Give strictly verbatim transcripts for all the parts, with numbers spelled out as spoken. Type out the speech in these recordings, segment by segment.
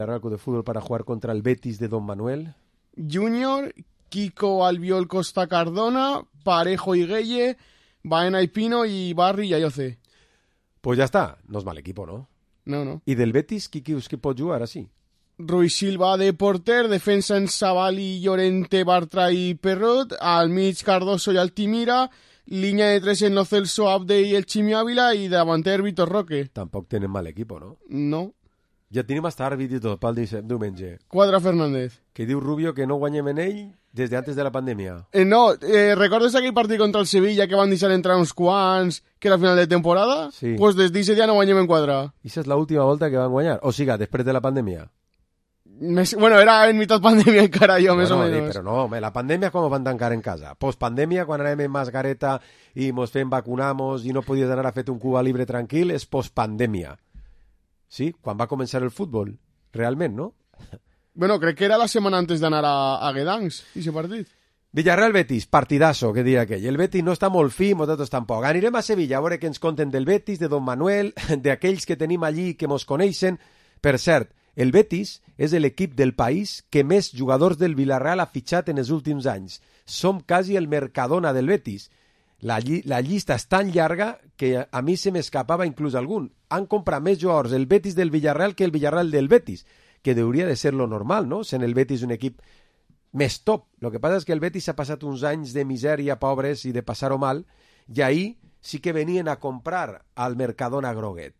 Villarreal de Fútbol para jugar contra el Betis de Don Manuel. Junior, Kiko, Albiol, Costa, Cardona, Parejo y Gueye, Baena y Pino y Barri y Ayoce. Pues ya está, no es mal equipo, ¿no? No, no. I del Betis, qui creus que pot jugar així? Rui Silva de porter, defensa en Sabali, Llorente, Bartra y Perrot, al mig Cardoso y Altimira, línea de tres en Lo Celso, Abde y el Chimi Ávila y davanter Vitor Roque. Tampoc tenen mal equipo, no? No. Ja tenim hasta àrbit i tot pel diumenge. Quadra Fernández. Que diu Rubio que no guanyem en ell des de antes de la pandèmia. Eh, no, eh, ¿recordes aquell partit contra el Sevilla que van deixar entrar uns quants, que era final de temporada? Sí. Pues des d'eixe dia no guanyem en quadra. I aquesta és l'última volta que van guanyar? O siga, després de la pandèmia? Mes, bueno, era en mitad pandèmia encara jo, bueno, més o di, menys. Però no, home, la pandèmia quan van tancar en casa. Postpandèmia, quan anàvem en mascareta i mos fem vacunamos i no podies anar a fer un Cuba Libre tranquil, és postpandèmia. Sí? Quan va començar el futbol. Realment, no? Bueno, crec que era la setmana antes d'anar a, a Guedancs, aquest partit. Villarreal-Betis, partidazo, que diria aquell. El Betis no està molt fi, nosaltres tampoc. Anirem a Sevilla a veure què ens conten del Betis, de Don Manuel, d'aquells que tenim allí que mos coneixen. Per cert, el Betis és l'equip del país que més jugadors del Villarreal ha fitxat en els últims anys. Som quasi el Mercadona del Betis. La, lli la llista és tan llarga que a, a mi se m'escapava inclús algun. Han comprat més jugadors el Betis del Villarreal que el Villarreal del Betis, que hauria de ser lo normal, no? Sent el Betis un equip més top. Lo que passa és que el Betis ha passat uns anys de misèria, pobres i de passar-ho mal, i ahir sí que venien a comprar al Mercadona groguet.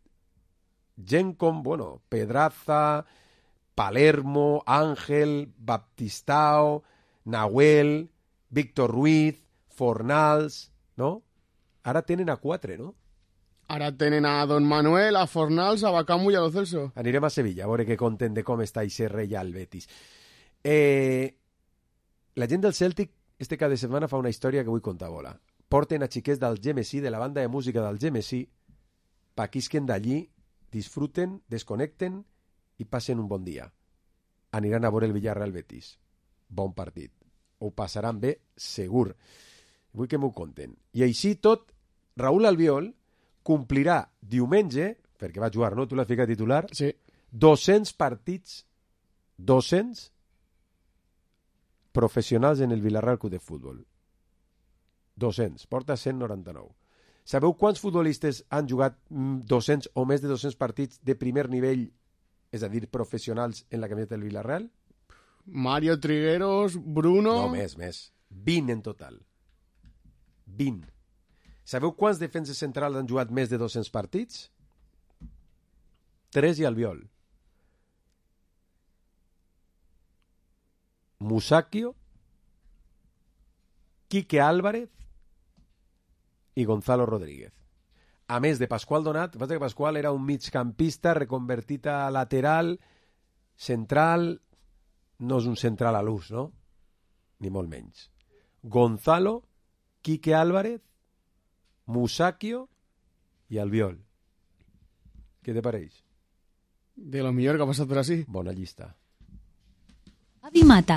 Gent com, bueno, Pedraza, Palermo, Ángel, Baptistao, Nahuel, Víctor Ruiz, Fornals, no? Ara tenen a quatre, no? Ara tenen a Don Manuel, a Fornals, a Bacamo i a Lo Celso. Anirem a Sevilla, a veure què conten de com està i ser rei al Betis. Eh, la gent del Celtic este cada setmana fa una història que vull contar a vola. Porten a xiquets del G M C, de la banda de música del G M C, paquisquen d'allí, disfruten, desconnecten i passen un bon dia. Aniran a veure el Villarreal Betis. Bon partit. Ho passaran bé, segur. Vull que m'ho conten. I així tot, Raúl Albiol complirà diumenge, perquè va jugar, no? Tu l'has ficat titular? Sí. dos-cents partits, dos-cents professionals en el Villarreal Club de Futbol. dos-cents. Porta cent noranta-nou. Sabeu quants futbolistes han jugat dos-cents o més de dos-cents partits de primer nivell, és a dir, professionals en la camiseta del Villarreal? Mario Trigueros, Bruno... No, més, més. vint en total. vint. Sabeu quants defenses centrals han jugat més de dos-cents partits? tres i Albiol. Musacchio, Quique Álvarez i Gonzalo Rodríguez. A més de Pasqual Donat, que Pasqual era un migcampista reconvertit a lateral, central, no és un central a l'ús, no? Ni molt menys. Gonzalo, Quique Álvarez, Musacchio i Albiol. Què te pareix? De lo millor que ha passat per així. Bona llista. Avi Mata.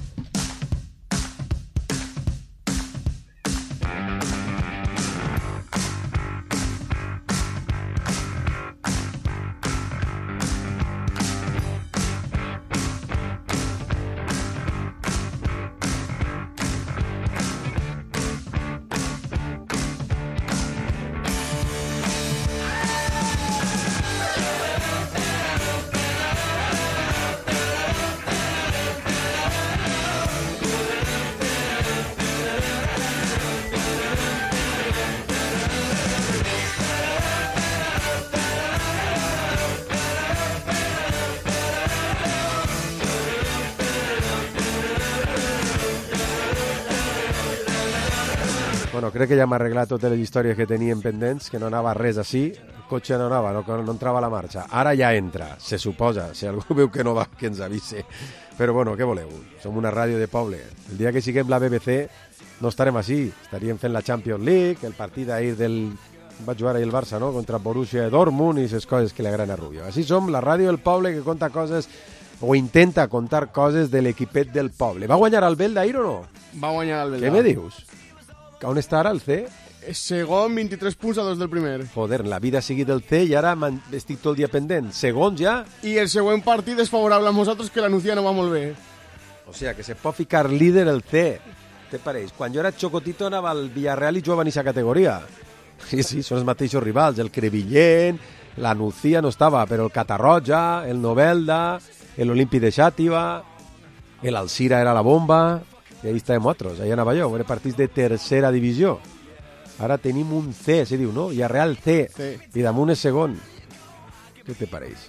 Bueno, crec que ja m'ha arreglat totes les històries que tenien pendents, que no anava res així, el cotxe no anava, no, no entrava a la marxa. Ara ja entra, se suposa, si algú veu que no va, que ens avise. Però bueno, què voleu? Som una ràdio de poble. El dia que siguem la B B C no estarem així, estaríem fent la Champions League, el partit ahir del... va jugar ahir el Barça, no?, contra Borussia Dortmund i aquestes coses que li agraden a Rubio. Així som, la ràdio del poble que conta coses o intenta contar coses de l'equipet del poble. Va guanyar el Bel d'ahir o no? Va guanyar el Belda. Què me dius? On està ara el C? Segon, vint-i-tres punts a dos del primer. Joder, la vida ha seguit el C i ara estic tot el dia pendent. Segons ja... I el següent partit és favorable a nosaltres, que la Nucía no va molt bé. O sea, que se pot ficar líder el C. Te pareix? Quan jo era xocotito anava al Villarreal i jugava en aquesta categoria. Sí, sí, són els mateixos rivals. El Crevillent, la Nucía no estava, però el Catarroja, el Novelda, l'Olímpic de Xàtiva, l'Alcira era la bomba, i ahí estàvem nosaltres. Allà anava jo, era partits de tercera divisió. Ara tenim un C, se diu, no? Villarreal C, sí. I damunt és segon. Què te pareix?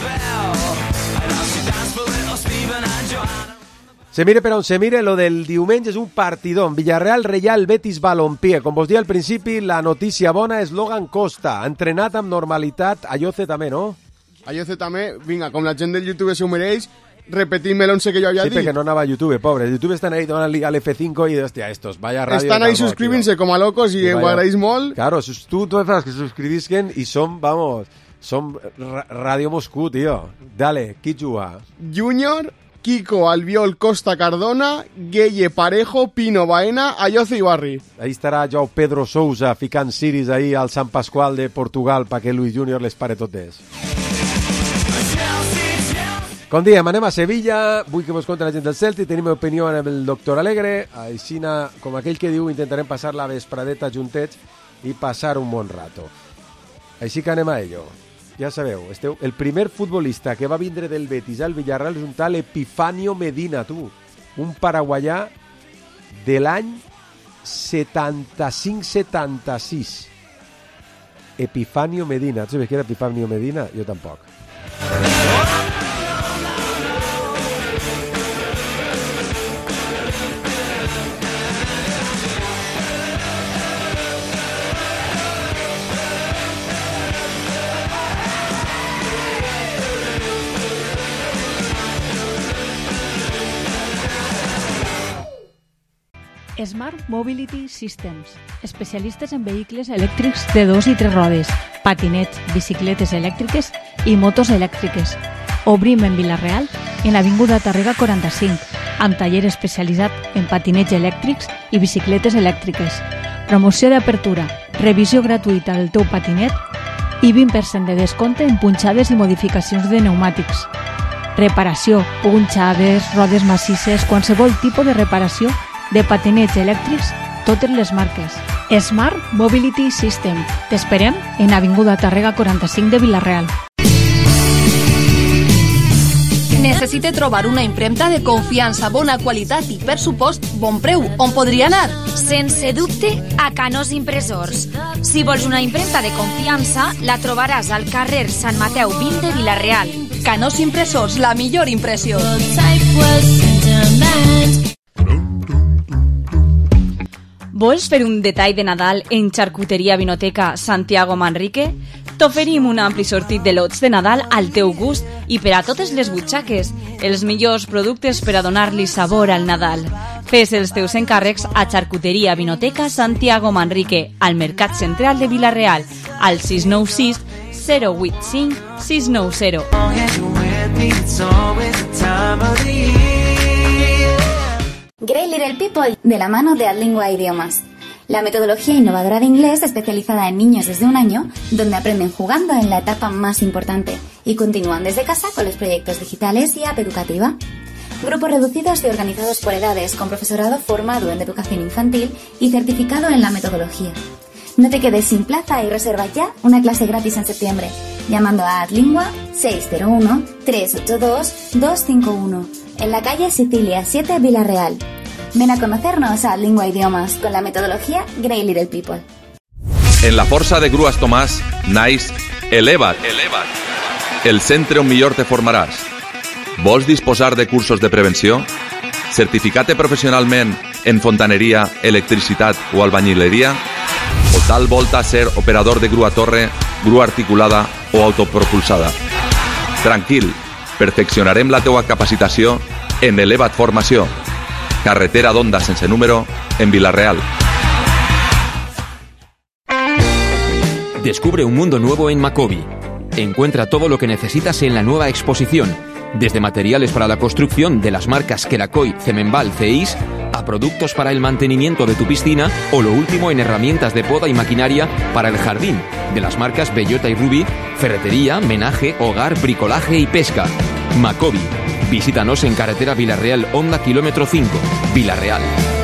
Se mire per on se mire, lo del diumenge és un partidón. Villarreal, Reial, Betis, Balompié. Com vos dia al principi, la notícia bona és Logan Costa. Ha entrenat amb normalitat. Ayoce també, no? Ayoce també. Vinga, com la gent del YouTube se ho mereix, repetim el once que jo havia sí, dit. Sí, perquè no anava a YouTube, pobre. YouTube estan ahí donant-li al F cinco i, hòstia, estos, vaya ràdio. Estan ahí suscrivint-se com a locos i, i ho agraeix molt. Claro, tu, tu fas que suscrivisquen i som, vamos, som Ràdio Moscú, tío. Dale, qui juga? Junior, Kiko, Albiol, Costa, Cardona, Gueye, Parejo, Pino, Baena, Ayoce i Barri. Ahí estarà Joao Pedro Sousa ficant ciris ahí al Sant Pasqual de Portugal perquè Luis Junior les pare totes. Com diem, anem a Sevilla, vull que vos conti la gent del Celtic, tenim opinió amb el doctor Alegre, aixina, com aquell que diu, intentarem passar la vespradeta juntets i passar un bon rato. Així que anem a ello. Ja sabeu, esteu, el primer futbolista que va vindre del Betis al Villarreal és un tal Epifanio Medina, tu, un paraguaià de l'any setanta-cinc setanta-sis. Epifanio Medina. Tu sabes que era Epifanio Medina? Jo tampoc. Smart Mobility Systems, especialistes en vehicles elèctrics de dos i tres rodes, patinets, bicicletes elèctriques i motos elèctriques. Obrim en Vila-real, en l'avinguda Tàrrega quaranta-cinc, amb taller especialitzat en patinets elèctrics i bicicletes elèctriques. Promoció d'apertura, revisió gratuïta del teu patinet i vint per cent de descompte en punxades i modificacions de pneumàtics. Reparació, punxades, rodes massisses, qualsevol tipus de reparació de patinets elèctrics, totes les marques. Smart Mobility System. T'esperem en Avinguda Tàrrega quaranta-cinc de Vila-real. Necessite trobar una impremta de confiança, bona qualitat i, per supost, bon preu. On podria anar? Sense dubte, a Canós Impressors. Si vols una impremta de confiança, la trobaràs al carrer Sant Mateu vint de Vila-real. Canós Impressors, la millor impressió. Vols fer un detall de Nadal en Xarcuteria Vinoteca Santiago Manrique? T'oferim un ampli sortit de lots de Nadal al teu gust i per a totes les butxaques, els millors productes per a donar-li sabor al Nadal. Fes els teus encàrrecs a Xarcuteria Vinoteca Santiago Manrique, al Mercat Central de Vila-real, al sis nou sis, zero vuit cinc, sis nou zero. Great Little People, de la mano de Adlingua Idiomas. La metodología innovadora de inglés especializada en niños desde un año, donde aprenden jugando en la etapa más importante y continúan desde casa con los proyectos digitales y app educativa. Grupos reducidos y organizados por edades, con profesorado formado en educación infantil y certificado en la metodología. No te quedes sin plaza y reserva ya una clase gratis en septiembre, llamando a Adlingua seis cero uno, tres ocho dos, dos cinco uno, en la calle Sicilia siete, Vila-real. Ven a conocernos a Adlingua Idiomas con la metodología Great Little People. En la força de Grues Tomàs, naix Eleva't. Eleva't. El centre on millor te formaràs. Vols disposar de cursos de prevenció? Certificat professionalment en fontaneria, electricitat o albañileria? O tal volta ser operador de grua torre, grua articulada o autopropulsada? Tranquil, perfeccionarem la teua capacitació en Eleva't Formació. Carretera d'Onda sense número, en Vila-real. Descubre un mundo nuevo en Macobi. Encuentra todo lo que necesitas en la nueva exposición, desde materiales para la construcción de las marcas Kerakoy, Cemenbal, C E I S, a productos para el mantenimiento de tu piscina o lo último en herramientas de poda y maquinaria para el jardín, de las marcas Bellota y Ruby, ferretería, menaje, hogar, bricolaje y pesca. Macobi. Visítanos en carretera Villarreal Honda kilómetro cinco, Villarreal.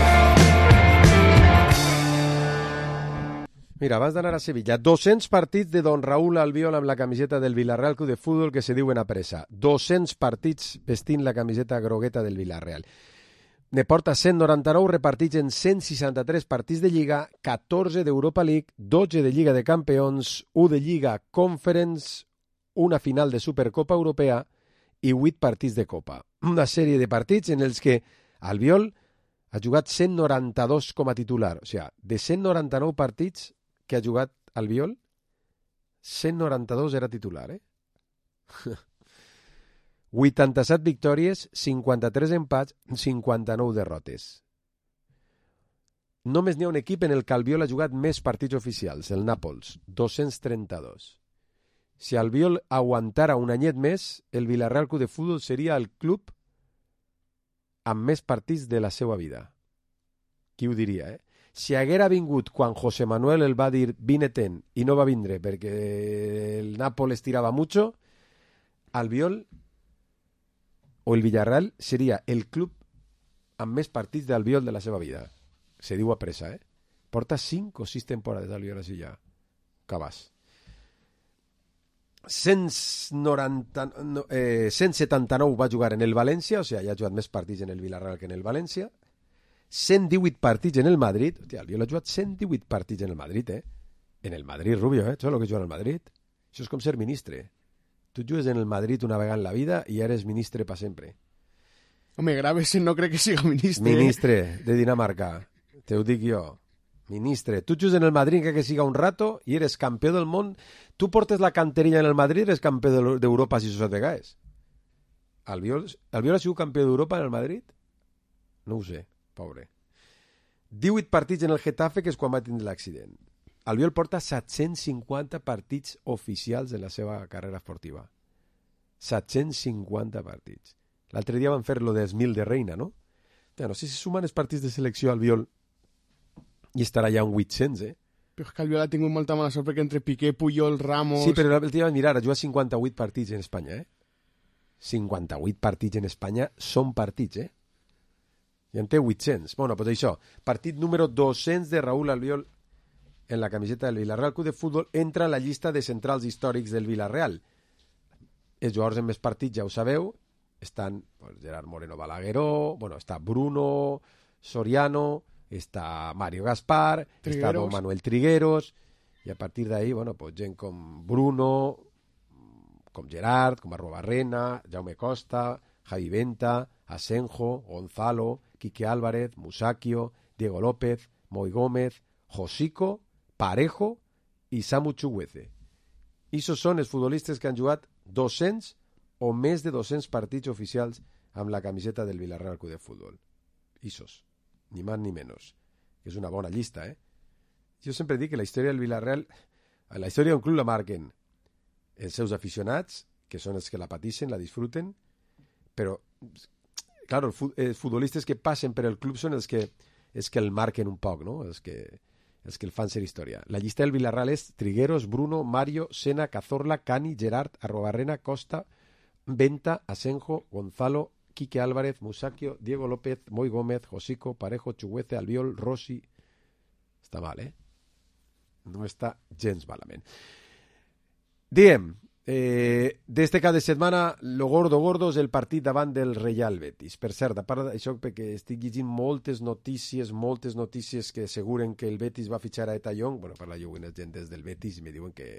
Mira, abans d'anar a Sevilla, dos-cents partits de Don Raúl Albiol amb la camiseta del Villarreal Club de Futbol que se diuen a pressa. dos-cents partits vestint la camiseta grogueta del Villarreal. Ne porta cent noranta-nou repartits en cent seixanta-tres partits de Lliga, catorze d'Europa League, dotze de Lliga de Campions, u de Lliga Conference, una final de Supercopa Europea i vuit partits de Copa. Una sèrie de partits en els que Albiol ha jugat cent noranta-dos com a titular. O sigui, de cent noranta-nou partits que ha jugat Albiol, cent noranta-dos era titular, eh? vuitanta-set victòries, cinquanta-tres empats, cinquanta-nou derrotes. Només n'hi ha un equip en el que Albiol ha jugat més partits oficials, el Nàpols, dos-cents trenta-dos. Si Albiol aguantara un anyet més, el Villarreal Club de Futbol seria el club amb més partits de la seva vida. Qui ho diria, eh? Si haguera vingut quan José Manuel el va dir vine-te'n i no va vindre perquè el Nàpoles tirava mucho, Albiol o el Villarreal seria el club amb més partits d'Albiol de la seva vida. Se diu a pressa, eh? Porta cinc o sis temporades d'Albiol així ja. Cabàs. cent noranta, no, eh, cent setanta-nou va jugar en el València, o sigui, ja ha jugat més partits en el Villarreal que en el València. cent divuit partits en el Madrid. Hòstia, Albiol ha jugat cent divuit partits en el Madrid, eh? En el Madrid, Rubio, eh? Això és el que juga en el Madrid. Això és com ser ministre. Tu jugues en el Madrid una vegada en la vida i eres ministre per sempre. Home, Gravesen no crec que siga ministre. Ministre de Dinamarca. Te ho dic jo. Ministre. Tu jugues en el Madrid que, que siga un rato i eres campió del món. Tu portes la canterilla en el Madrid i eres campió d'Europa sis o set vegades. Albiol, Albiol ha sigut campió d'Europa en el Madrid? No ho sé. Pobre. divuit partits en el Getafe, que és quan va tindre l'accident. Albiol porta set-cents cinquanta partits oficials en la seva carrera esportiva. set-cents cinquanta partits. L'altre dia van fer lo dels mil de Reina, no? Ja, no sé si sumen els partits de selecció Albiol i estarà ja en vuit-cents, eh? Però és que Albiol ha tingut molta mala sort perquè entre Piqué, Puyol, Ramos... Sí, però el dia van mirar, ha jugat cinquanta-vuit partits en Espanya, eh? cinquanta-vuit partits en Espanya són partits, eh? I en té vuit-cents. Bueno, doncs això, partit número dos-cents de Raúl Albiol en la camiseta del Villarreal Club de Futbol entra en la llista de centrals històrics del Villarreal. Els jugadors en més partits, ja ho sabeu, estan pues, Gerard Moreno Balagueró, bueno, està Bruno Soriano, està Mario Gaspar, Trigueros. Està Don Manuel Trigueros, i a partir d'ahí, bueno, pues, gent com Bruno, com Gerard, com Arrobarrena, Jaume Costa, Javi Venta, Asenjo, Gonzalo, Quique Álvarez, Musacchio, Diego López, Moy Gómez, Josico, Parejo i Samu Chuguece. Ixos són els futbolistes que han jugat dos-cents o més de dos-cents partits oficials amb la camiseta del Villarreal Club de Futbol. Ixos, ni més ni menys. És una bona llista, eh? Jo sempre dic que la història del Villarreal, la història d'un club la marquen els seus aficionats, que són els que la pateixen, la disfruten, però claro, els futbolistes que passen per el club són els que, els que el marquen un poc, no? Els que, els que el fan ser història. La llista del Villarreal és Trigueros, Bruno, Mario, Sena, Cazorla, Cani, Gerard, Arrobarrena, Costa, Venta, Asenjo, Gonzalo, Quique Álvarez, Musacchio, Diego López, Moy Gómez, Josico, Parejo, Chuguece, Albiol, Rossi... Està mal, eh? No està gens malament. Diem... Eh, d'este cap de setmana lo gordo gordo és el partit davant del Real Betis. Per cert, a part d'això, perquè estic llegint moltes notícies moltes notícies que asseguren que el Betis va fitxar a Eta Young. Bueno, parla jo amb els gent des del Betis i me diuen que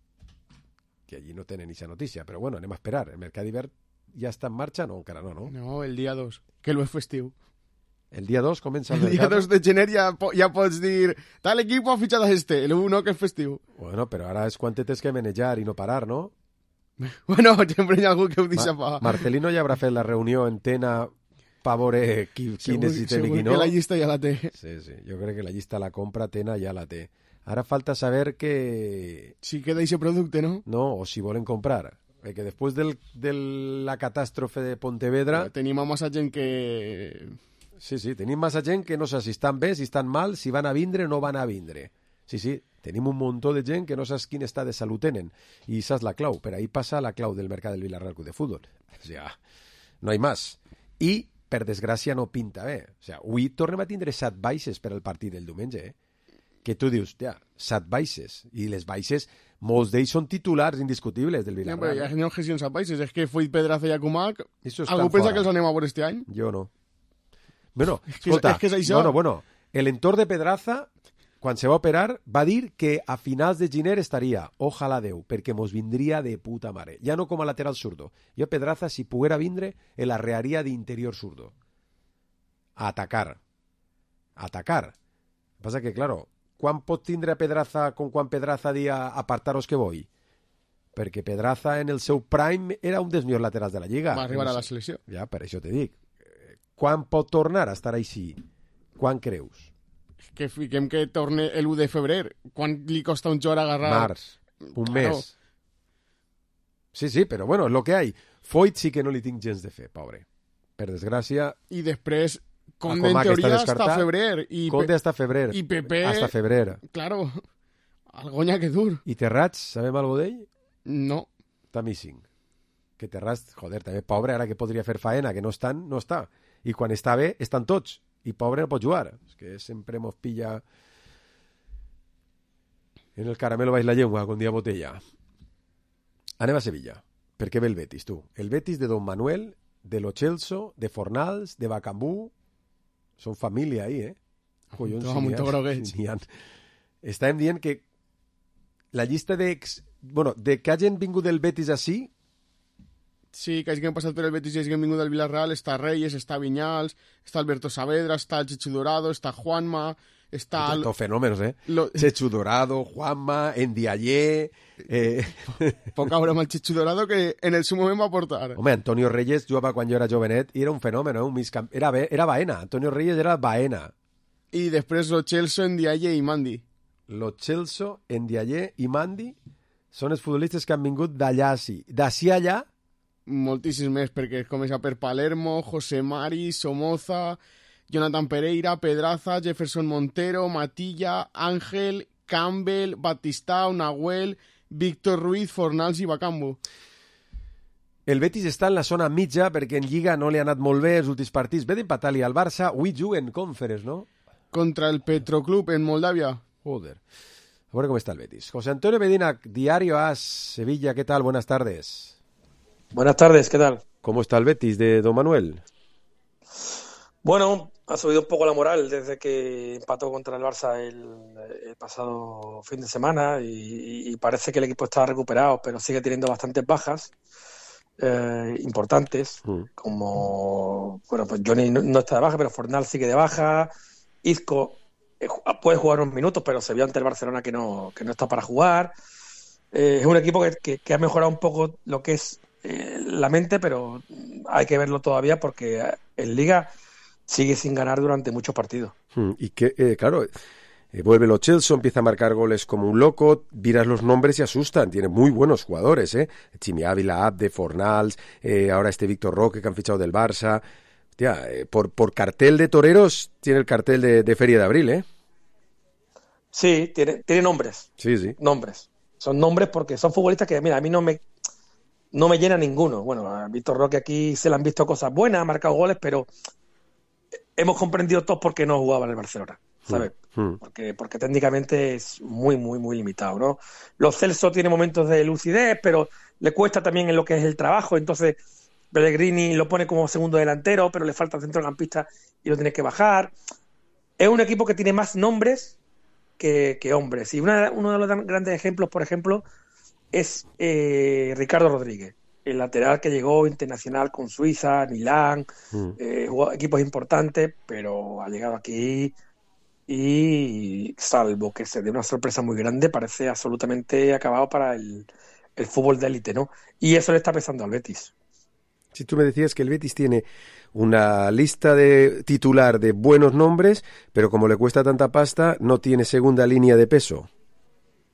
que allí no tenen aquesta notícia, però bueno, anem a esperar. El mercat d'hivern ja està en marxa? No, encara no, no? No, el dia dos, que no és festiu. El dia dos comença el, el dia dos de gener ja, ja pots dir tal equip ha fitxat a este, el uno que és festiu. Bueno, però ara és quan tens que manejar i no parar, no? Bueno, sempre hi ha algú que ho deixa Ma fa. Marcelino ja haurà fet la reunió en Tena per veure qui, qui necessitem i qui no. Segur que la llista ja la té. Sí, sí, jo crec que la llista la compra Tena ja la té. Ara falta saber que... Si queda ese producte, no? No, o si volen comprar. Perquè després del, de la catàstrofe de Pontevedra... Però tenim a massa gent que... Sí, sí, tenim massa gent que no saps si estan bé, si estan mal, si van a vindre o no van a vindre. Sí, sí, tenim un muntó de gent que no saps quin estat de salut tenen. I saps la clau, per ahí passa la clau del mercat del Villarreal Club de Fútbol. O sea, no hay más. I, per desgràcia, no pinta bé. O sea, avui tornem a tindre set baixes per al partit del diumenge, eh? Que tu dius, ja, set baixes. I les baixes, molts d'ells són titulars indiscutibles del Villarreal. Ja, però ja no gestions set baixes, és que Foyt, Pedraza i Akumak, algú pensa que els anem a veure este any? Jo no. Bueno, és que, escolta, és que és això. bueno, bueno, l'entorn de Pedraza, quan se va operar, va dir que a finals de gener estaria, ojalà Déu, perquè mos vindria de puta mare. Ja no com a lateral zurdo. Jo Pedraza, si poguera vindre, el arrearia d'interior zurdo. A atacar. A atacar. Passa que, claro, quan pot tindre a Pedraza com quan Pedraza dia apartaros que vull? Perquè Pedraza en el seu prime era un dels millors laterals de la Lliga. Va arribar a la selecció. Ja, per això te dic. Quan pot tornar a estar així? Quan creus? Que fiquem que torne l'u de febrer. Quan li costa un jugador agarrar? Març, un claro. mes. Sí, sí, però bueno, és lo que hay. Foyt sí que no li tinc gens de fe, pobre. Per desgràcia... I després, Conde en teoria hasta febrer. I Conde hasta febrer. I Pepe... Hasta febrer. Claro, algoña que dur. I Terrats, sabem algo d'ell? No. Està missing. Que Terrats, joder, també pobre, ara que podria fer faena, que no estan, no està. I quan està bé, estan tots. I pobre no pot jugar. És que sempre mos pilla en el caramelo baix la llengua con dia botella. Anem a Sevilla. Per què ve el Betis, tu? El Betis de Don Manuel, de Lo Celso, de Fornals, de Bacambú. Són família ahí, eh? Collons, si ha... Estàvem dient que la llista de... Bueno, de que hagin vingut del Betis així. Sí, que hagin passat per el Betis i hagin vingut del Villarreal, està Reyes, està Viñals, està Alberto Saavedra, està el Chechu Dorado, està Juanma, està... Todos fenómenos, eh? Lo... Chechu Dorado, Juanma, Ndiaye... Eh... Poc a veure amb el Chechu Dorado que en el seu moment va portar. Home, Antonio Reyes jugava quan jo era jovenet i era un fenòmen, eh? Un miscamp... era, era Baena, Antonio Reyes era Baena. I després Lo Celso, Ndiaye i Mandi. Lo Celso, Ndiaye i Mandi són els futbolistes que han vingut d'allà sí. D'ací allà... Moltíssims més, perquè comença per Palermo, José Mari, Somoza, Jonathan Pereira, Pedraza, Jefferson Montero, Matilla, Ángel, Campbell, Batistao, Nahuel, Víctor Ruiz, Fornals i Bacambu. El Betis està en la zona mitja perquè en Lliga no li ha anat molt bé els últims partits. Ve d'empatar-li al Barça, avui juguen Conference, no? Contra el Petroclub en Moldavia. Joder. A veure com està el Betis. José Antonio Medina, Diario A S, Sevilla, ¿qué tal? Buenas tardes. Buenas tardes, ¿qué tal? ¿Cómo está el Betis de Don Manuel? Bueno, ha subido un poco la moral desde que empató contra el Barça el, el pasado fin de semana y, y parece que el equipo está recuperado, pero sigue teniendo bastantes bajas eh, importantes, mm. como, bueno, pues Johnny no, no está de baja, pero Fornal sigue de baja, Isco eh, puede jugar unos minutos, pero se vio ante el Barcelona que no, que no está para jugar. Eh, es un equipo que, que, que ha mejorado un poco lo que es la mente, pero hay que verlo todavía porque en Liga sigue sin ganar durante muchos partidos. Y que, eh, claro, eh, vuelve Lo Celso, empieza a marcar goles como un loco, miras los nombres y asustan, tiene muy buenos jugadores, ¿eh? Chimi Ávila, Abde, Fornals, eh, ahora este Víctor Roque que han fichado del Barça. Tía, eh, por, por cartel de toreros tiene el cartel de, de Feria de Abril, ¿eh? Sí, tiene, tiene nombres. Sí, sí. Nombres. Son nombres porque son futbolistas que, mira, a mí no me... No me llena ninguno. Bueno, a Víctor Roque aquí se le han visto cosas buenas, ha marcado goles, pero hemos comprendido todos por qué no jugaba en el Barcelona, ¿sabes? Mm. Porque, porque técnicamente es muy, muy, muy limitado, ¿no? Los Celso tiene momentos de lucidez, pero le cuesta también en lo que es el trabajo, entonces Pellegrini lo pone como segundo delantero, pero le falta centrocampista y lo tiene que bajar. Es un equipo que tiene más nombres que, que hombres. Y una, uno de los grandes ejemplos, por ejemplo, es eh, Ricardo Rodríguez, el lateral que llegó internacional con Suiza, Milán, mm. eh, jugó equipos importantes, pero ha llegado aquí y salvo que se dé una sorpresa muy grande, parece absolutamente acabado para el, el fútbol de élite, ¿no? Y eso le está pesando al Betis. Si tú me decías que el Betis tiene una lista de titular de buenos nombres, pero como le cuesta tanta pasta, no tiene segunda línea de peso.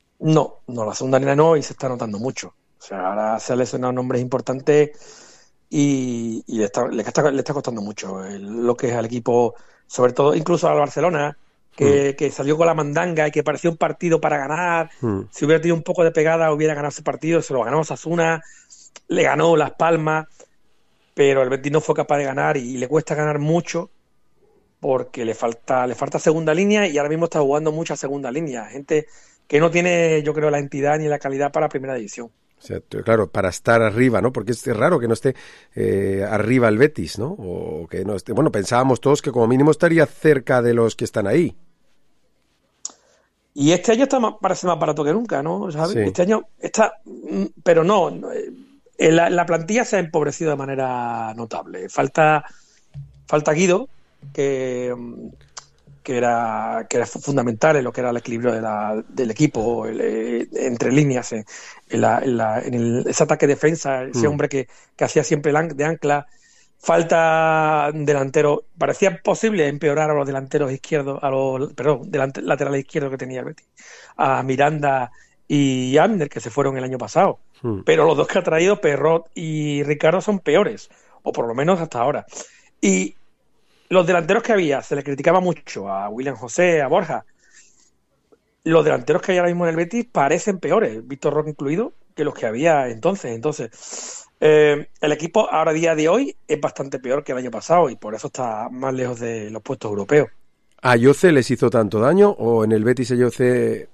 No, no, la segunda línea no, y se está notando mucho. O sea, ahora se han lesionado nombres importantes y, y le, está, le, está, le está costando mucho el, lo que es al equipo, sobre todo incluso al Barcelona, que, mm. que salió con la mandanga y que parecía un partido para ganar. Mm. Si hubiera tenido un poco de pegada hubiera ganado ese partido, se lo ganó Osasuna, le ganó Las Palmas, pero el Betis no fue capaz de ganar y, y le cuesta ganar mucho porque le falta le falta segunda línea y ahora mismo está jugando mucha segunda línea, gente que no tiene, yo creo, la entidad ni la calidad para primera división. O sea, claro, para estar arriba, ¿no? Porque es raro que no esté eh, arriba el Betis, ¿no? O que no esté. Bueno, pensábamos todos que como mínimo estaría cerca de los que están ahí. Y este año está más, parece más barato que nunca, ¿no? ¿Sabes? Sí. Este año está, pero no, la, la plantilla se ha empobrecido de manera notable. Falta, falta Guido, que que era que era fundamental en lo que era el equilibrio de la, del equipo, el, eh, entre líneas, en, en, la, en, la, en el, ese ataque-defensa, ese mm. hombre que, que hacía siempre de ancla. Falta delantero. Parecía posible empeorar a los delanteros izquierdos, a los perdón, delante, laterales izquierdos que tenía el Betis, a Miranda y Abner, que se fueron el año pasado. Mm. Pero los dos que ha traído, Perrot y Ricardo, son peores, o por lo menos hasta ahora. Y los delanteros que había, se le criticaba mucho a William José, a Borja. Los delanteros que hay ahora mismo en el Betis parecen peores, Víctor Roque incluido, que los que había entonces. Entonces, eh, el equipo ahora, día de hoy, es bastante peor que el año pasado y por eso está más lejos de los puestos europeos. ¿A Yoce les hizo tanto daño o en el Betis el Yoce...?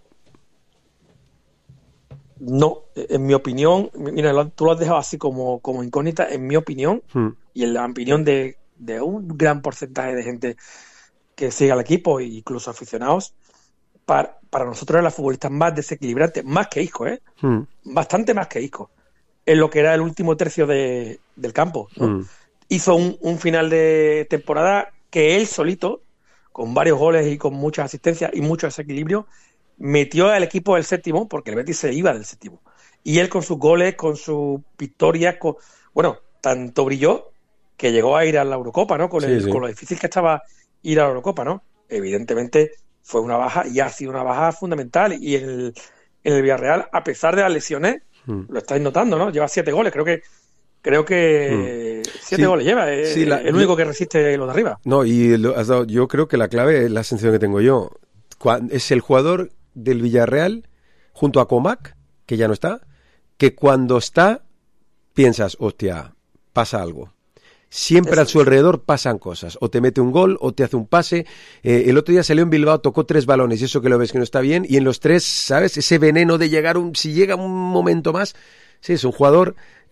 No, en mi opinión, mira, tú lo has dejado así como, como incógnita, en mi opinión, hmm. y en la opinión de... de un gran porcentaje de gente que sigue al equipo e incluso aficionados, para, para nosotros era la futbolista más desequilibrante, más que Isco, ¿eh? Mm. Bastante más que Isco, en lo que era el último tercio de, del campo, ¿no? Mm. Hizo un, un final de temporada que él solito, con varios goles y con muchas asistencias y mucho desequilibrio, metió al equipo del séptimo, porque el Betis se iba del séptimo. Y él con sus goles, con sus victorias, con, bueno, tanto brilló que llegó a ir a la Eurocopa, ¿no? Con, el, sí, sí. con lo difícil que estaba ir a la Eurocopa, ¿no? Evidentemente fue una baja y ha sido una baja fundamental. Y en el, en el Villarreal, a pesar de las lesiones, mm. lo estáis notando, ¿no? Lleva siete goles, creo que creo que mm. siete sí, goles lleva, es sí, la, el único que resiste lo de arriba. No, y lo has dado, yo creo que la clave es la sensación que tengo yo. Es el jugador del Villarreal, junto a Comac, que ya no está, que cuando está, piensas, hostia, pasa algo. Siempre Eso. a su alrededor pasan cosas, o te mete un gol o te hace un pase. Eh, el otro día salió en Bilbao, tocó tres balones y eso que lo ves que no está bien, y en los tres, ¿sabes? Ese veneno de llegar, un, si llega un momento más, sí, es un jugador,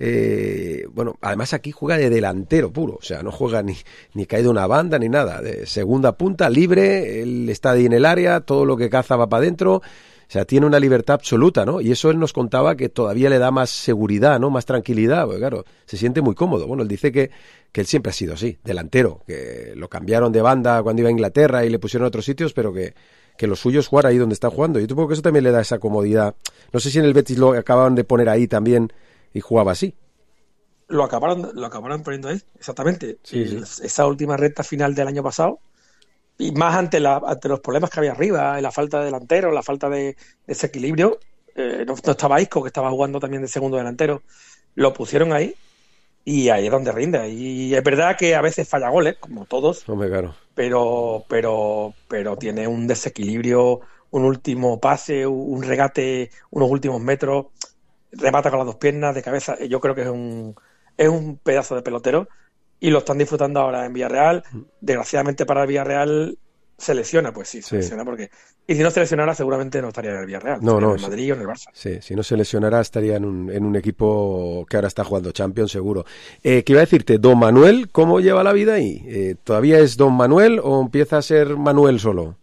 eh, bueno, además aquí juega de delantero puro, o sea, no juega ni, ni caído una banda ni nada, de segunda punta, libre, él está ahí en el área, todo lo que caza va para adentro. O sea, tiene una libertad absoluta, ¿no? Y eso él nos contaba que todavía le da más seguridad, ¿no? Más tranquilidad, porque claro, se siente muy cómodo. Bueno, él dice que, que él siempre ha sido así, delantero, que lo cambiaron de banda cuando iba a Inglaterra y le pusieron a otros sitios, pero que, que lo suyo es jugar ahí donde está jugando. Yo supongo que eso también le da esa comodidad. No sé si en el Betis lo acababan de poner ahí también y jugaba así. Lo acabaron, lo acabaron poniendo ahí, exactamente. Sí, sí. Esa última recta final del año pasado, y más ante, la, ante los problemas que había arriba, la falta de delantero, la falta de, de ese equilibrio, eh, no, no estaba Isco, que estaba jugando también de segundo delantero, lo pusieron ahí y ahí es donde rinde. Y es verdad que a veces falla goles, como todos, Hombre, claro. pero, pero, pero tiene un desequilibrio, un último pase, un regate, unos últimos metros, remata con las dos piernas de cabeza. Yo creo que es un, es un pedazo de pelotero. Y lo están disfrutando ahora en Villarreal. Desgraciadamente para el Villarreal se lesiona, pues sí, se sí. lesiona porque... Y si no se lesionara seguramente no estaría en el Villarreal, no, no, en el Madrid sí. o en el Barça. Sí, si no se lesionara estaría en un, en un equipo que ahora está jugando Champions, seguro. Eh, ¿Qué iba a decirte? Don Manuel, ¿cómo lleva la vida ahí? Eh, ¿Todavía es Don Manuel o empieza a ser Manuel solo?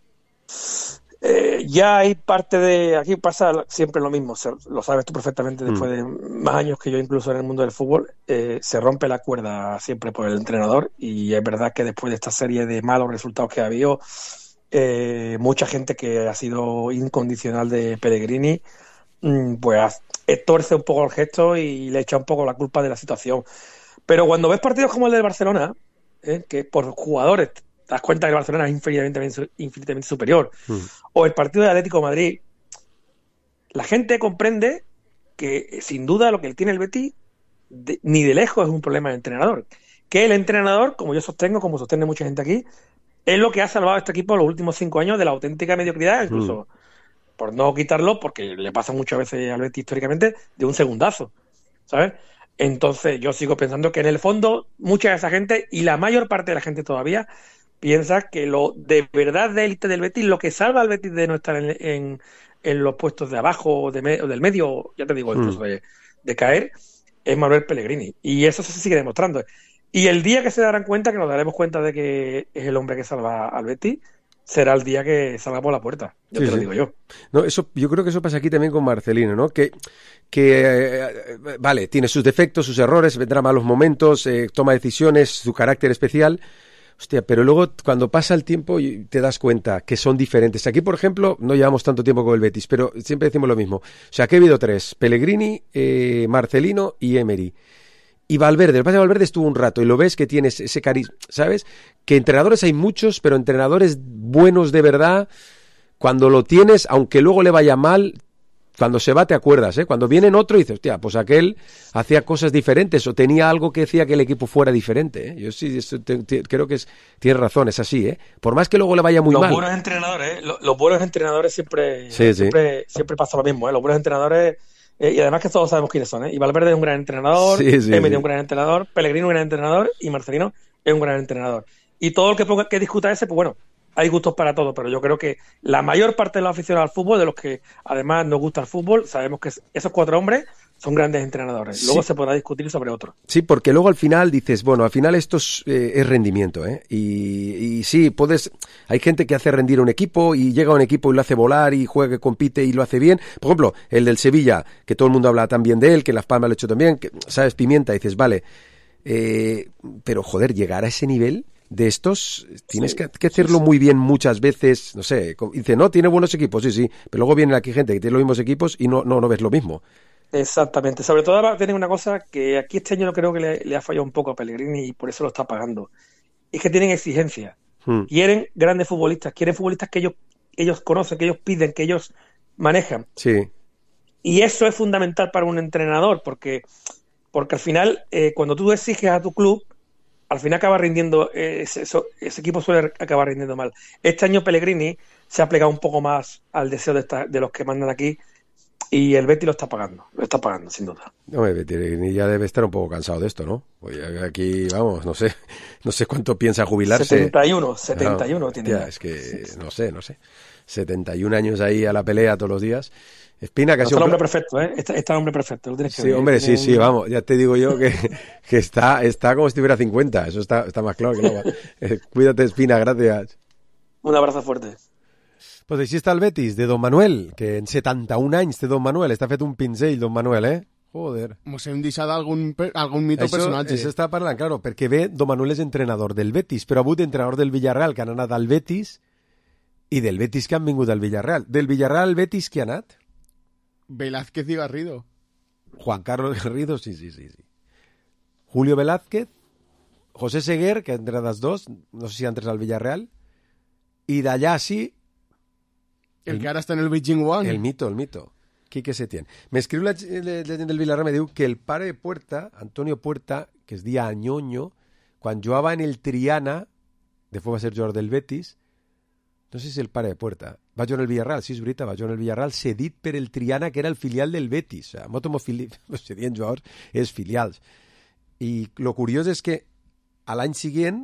Eh, ya hay parte de... Aquí pasa siempre lo mismo, se, lo sabes tú perfectamente después mm. de más años que yo incluso en el mundo del fútbol, eh, se rompe la cuerda siempre por el entrenador y es verdad que después de esta serie de malos resultados que ha habido, eh, mucha gente que ha sido incondicional de Pellegrini, mm, pues torce un poco el gesto y le echa un poco la culpa de la situación. Pero cuando ves partidos como el del Barcelona, eh, que por jugadores... te das cuenta que el Barcelona es infinitamente, infinitamente superior, mm. o el partido de Atlético de Madrid, la gente comprende que sin duda lo que tiene el Betis de, ni de lejos es un problema del entrenador. Que el entrenador, como yo sostengo, como sostiene mucha gente aquí, es lo que ha salvado a este equipo los últimos cinco años de la auténtica mediocridad, incluso mm. por no quitarlo, porque le pasa muchas veces al Betis históricamente, de un segundazo, ¿sabes? Entonces yo sigo pensando que en el fondo mucha de esa gente, y la mayor parte de la gente todavía, piensa que lo de verdad de élite del Betis, lo que salva al Betis de no estar en, en, en los puestos de abajo o, de me, o del medio, ya te digo, incluso mm. de, de caer, es Manuel Pellegrini. Y eso se sigue demostrando. Y el día que se darán cuenta, que nos daremos cuenta de que es el hombre que salva al Betis, será el día que salga por la puerta. Yo sí, te lo sí. digo yo. No, eso, yo creo que eso pasa aquí también con Marcelino, ¿no? Que, que eh, vale, tiene sus defectos, sus errores, vendrá malos momentos, eh, toma decisiones, su carácter especial. Hostia, pero luego cuando pasa el tiempo te das cuenta que son diferentes. Aquí, por ejemplo, no llevamos tanto tiempo con el Betis, pero siempre decimos lo mismo. O sea, aquí ha habido tres: Pellegrini, eh, Marcelino y Emery. Y Valverde, el pase de Valverde estuvo un rato y lo ves que tienes ese carisma, ¿sabes? Que entrenadores hay muchos, pero entrenadores buenos de verdad, cuando lo tienes, aunque luego le vaya mal, cuando se va te acuerdas, ¿eh? Cuando viene otro dices, hostia, pues aquel hacía cosas diferentes o tenía algo que hacía que el equipo fuera diferente, ¿eh? Yo sí te, te, creo que es, tienes razón, es así, ¿eh? Por más que luego le vaya muy los mal. Buenos entrenadores, ¿eh? los, los buenos entrenadores siempre, sí, siempre, sí. siempre pasa lo mismo, ¿eh? Los buenos entrenadores... Eh, y además que todos sabemos quiénes son, ¿eh? Y Valverde es un gran entrenador, sí, sí, Emery sí. es un gran entrenador, Pellegrini es un gran entrenador y Marcelino es un gran entrenador. Y todo el que, ponga, que discuta ese, pues bueno, hay gustos para todo, pero yo creo que la mayor parte de los aficionados al fútbol, de los que además nos gusta el fútbol, sabemos que esos cuatro hombres son grandes entrenadores. Sí. Luego se podrá discutir sobre otros. Sí, porque luego al final dices, bueno, al final esto es, eh, es rendimiento, ¿eh? Y, y sí, puedes... Hay gente que hace rendir a un equipo y llega a un equipo y lo hace volar y juega, compite y lo hace bien. Por ejemplo, el del Sevilla, que todo el mundo habla tan bien de él, que en Las Palmas lo ha hecho también, que sabes, Pimienta, y dices, vale, eh, pero joder, llegar a ese nivel... de estos, tienes sí, que, que hacerlo sí, sí. muy bien muchas veces, no sé, dice, no, tiene buenos equipos, sí, sí, pero luego viene aquí gente que tiene los mismos equipos y no, no, no ves lo mismo. Exactamente, sobre todo va a tener una cosa que aquí este año creo que le, le ha fallado un poco a Pellegrini y por eso lo está pagando, es que tienen exigencia, hmm. quieren grandes futbolistas, quieren futbolistas que ellos, ellos conocen, que ellos piden, que ellos manejan. Sí. Y eso es fundamental para un entrenador, porque, porque al final, eh, cuando tú exiges a tu club, al final acaba rindiendo, eh, ese, ese equipo suele acabar rindiendo mal. Este año Pellegrini se ha plegado un poco más al deseo de, esta, de los que mandan aquí y el Betis lo está pagando, lo está pagando, sin duda. No, el Betis ya debe estar un poco cansado de esto, ¿no? Pues aquí, vamos, no sé, no sé cuánto piensa jubilarse. setenta y uno, setenta y uno no, tiene. Ya, es que, sí, sí. no sé, no sé. setenta y un años ahí a la pelea todos los días. Espina, que ha sido... Está el hombre perfecto, ¿eh? Está, está el hombre perfecto. Lo tienes que sí, ver, hombre, sí, un... sí, vamos. Ya te digo yo que, que está, está como si tuviera cincuenta. Eso está, está más claro que no. eh, cuídate, Espina, gracias. Un abrazo fuerte. Pues així està el Betis, de Don Manuel, que en setanta-un anys té Don Manuel. Està fet un pinzell, Don Manuel, eh? Joder. Mos hem deixat algun, algun mito això, personatge. Això està parlant, claro, perquè bé, Don Manuel és entrenador del Betis, però ha hagut entrenador del Villarreal, que han anat al Betis, i del Betis que han vingut al Villarreal. Del Villarreal al Betis que ha anat? Velázquez y Garrido. Juan Carlos Garrido, sí, sí, sí. sí. Julio Velázquez, José Seguer, que entre els dos, no sé si han tres al Villarreal, i d'allà sí... El, el que ara està en el Beijing One. El mito, el mito. Quique Setién. M'escriu la, la, la gent del Villarreal, me diu que el pare de Puerta, Antonio Puerta, que es dia Añoño, quan jugava en el Triana, després va ser jugador del Betis, no sé si el pare de Puerta, va jugar en el Villarreal, sí, és veritat, va jugar en el Villarreal, cedit per el Triana, que era el filial del Betis. O sea, molts fili... cedien jugadors, és filials. I lo curiós és que a l'any següent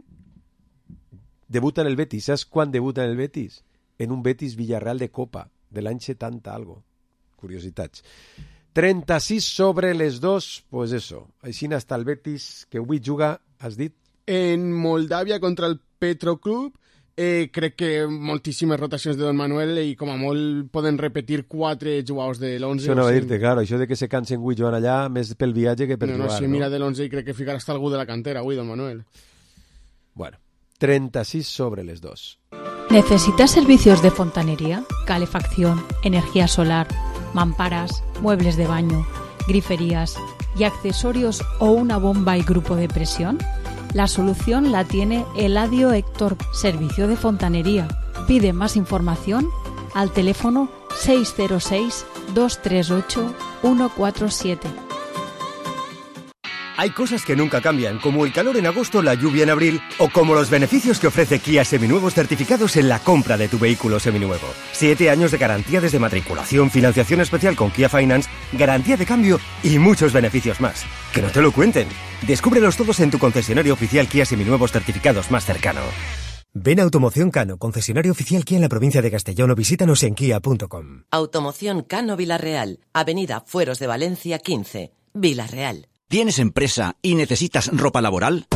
debuta en el Betis. Saps quan debuta en el Betis? En un Betis Villarreal de Copa, de l'any setanta algo. Curiositats. trenta-sis sobre les dos, pues eso. Així està el Betis, que avui juga, has dit? En Moldàvia contra el Petroclub. Eh, crec que moltíssimes rotacions de Don Manuel i com a molt poden repetir quatre jugadors de l'onze. Això anava a dir-te, claro, això de que se cansen avui jugant allà, més pel viatge que per no, no, jugar, si no? mira de l'onze i crec que ficarà hasta algú de la cantera avui, Don Manuel. Bueno, trenta-sis sobre les dos. ¿Necesitas servicios de fontanería, calefacción, energía solar, mamparas, muebles de baño, griferías y accesorios o una bomba y grupo de presión? La solución la tiene Eladio Héctor, servicio de fontanería. Pide más información al teléfono seis cero seis, dos tres ocho, uno cuatro siete. Hay cosas que nunca cambian, como el calor en agosto, la lluvia en abril, o como los beneficios que ofrece Kia Seminuevos certificados en la compra de tu vehículo seminuevo. Siete años de garantía desde matriculación, financiación especial con Kia Finance, garantía de cambio y muchos beneficios más. ¡Que no te lo cuenten! Descúbrelos todos en tu concesionario oficial Kia Seminuevos certificados más cercano. Ven a Automoción Cano, concesionario oficial Kia en la provincia de Castellón, o visítanos en kia punto com. Automoción Cano Vilarreal, Avenida Fueros de Valencia quince, Vilarreal. ¿Tienes empresa y necesitas ropa laboral?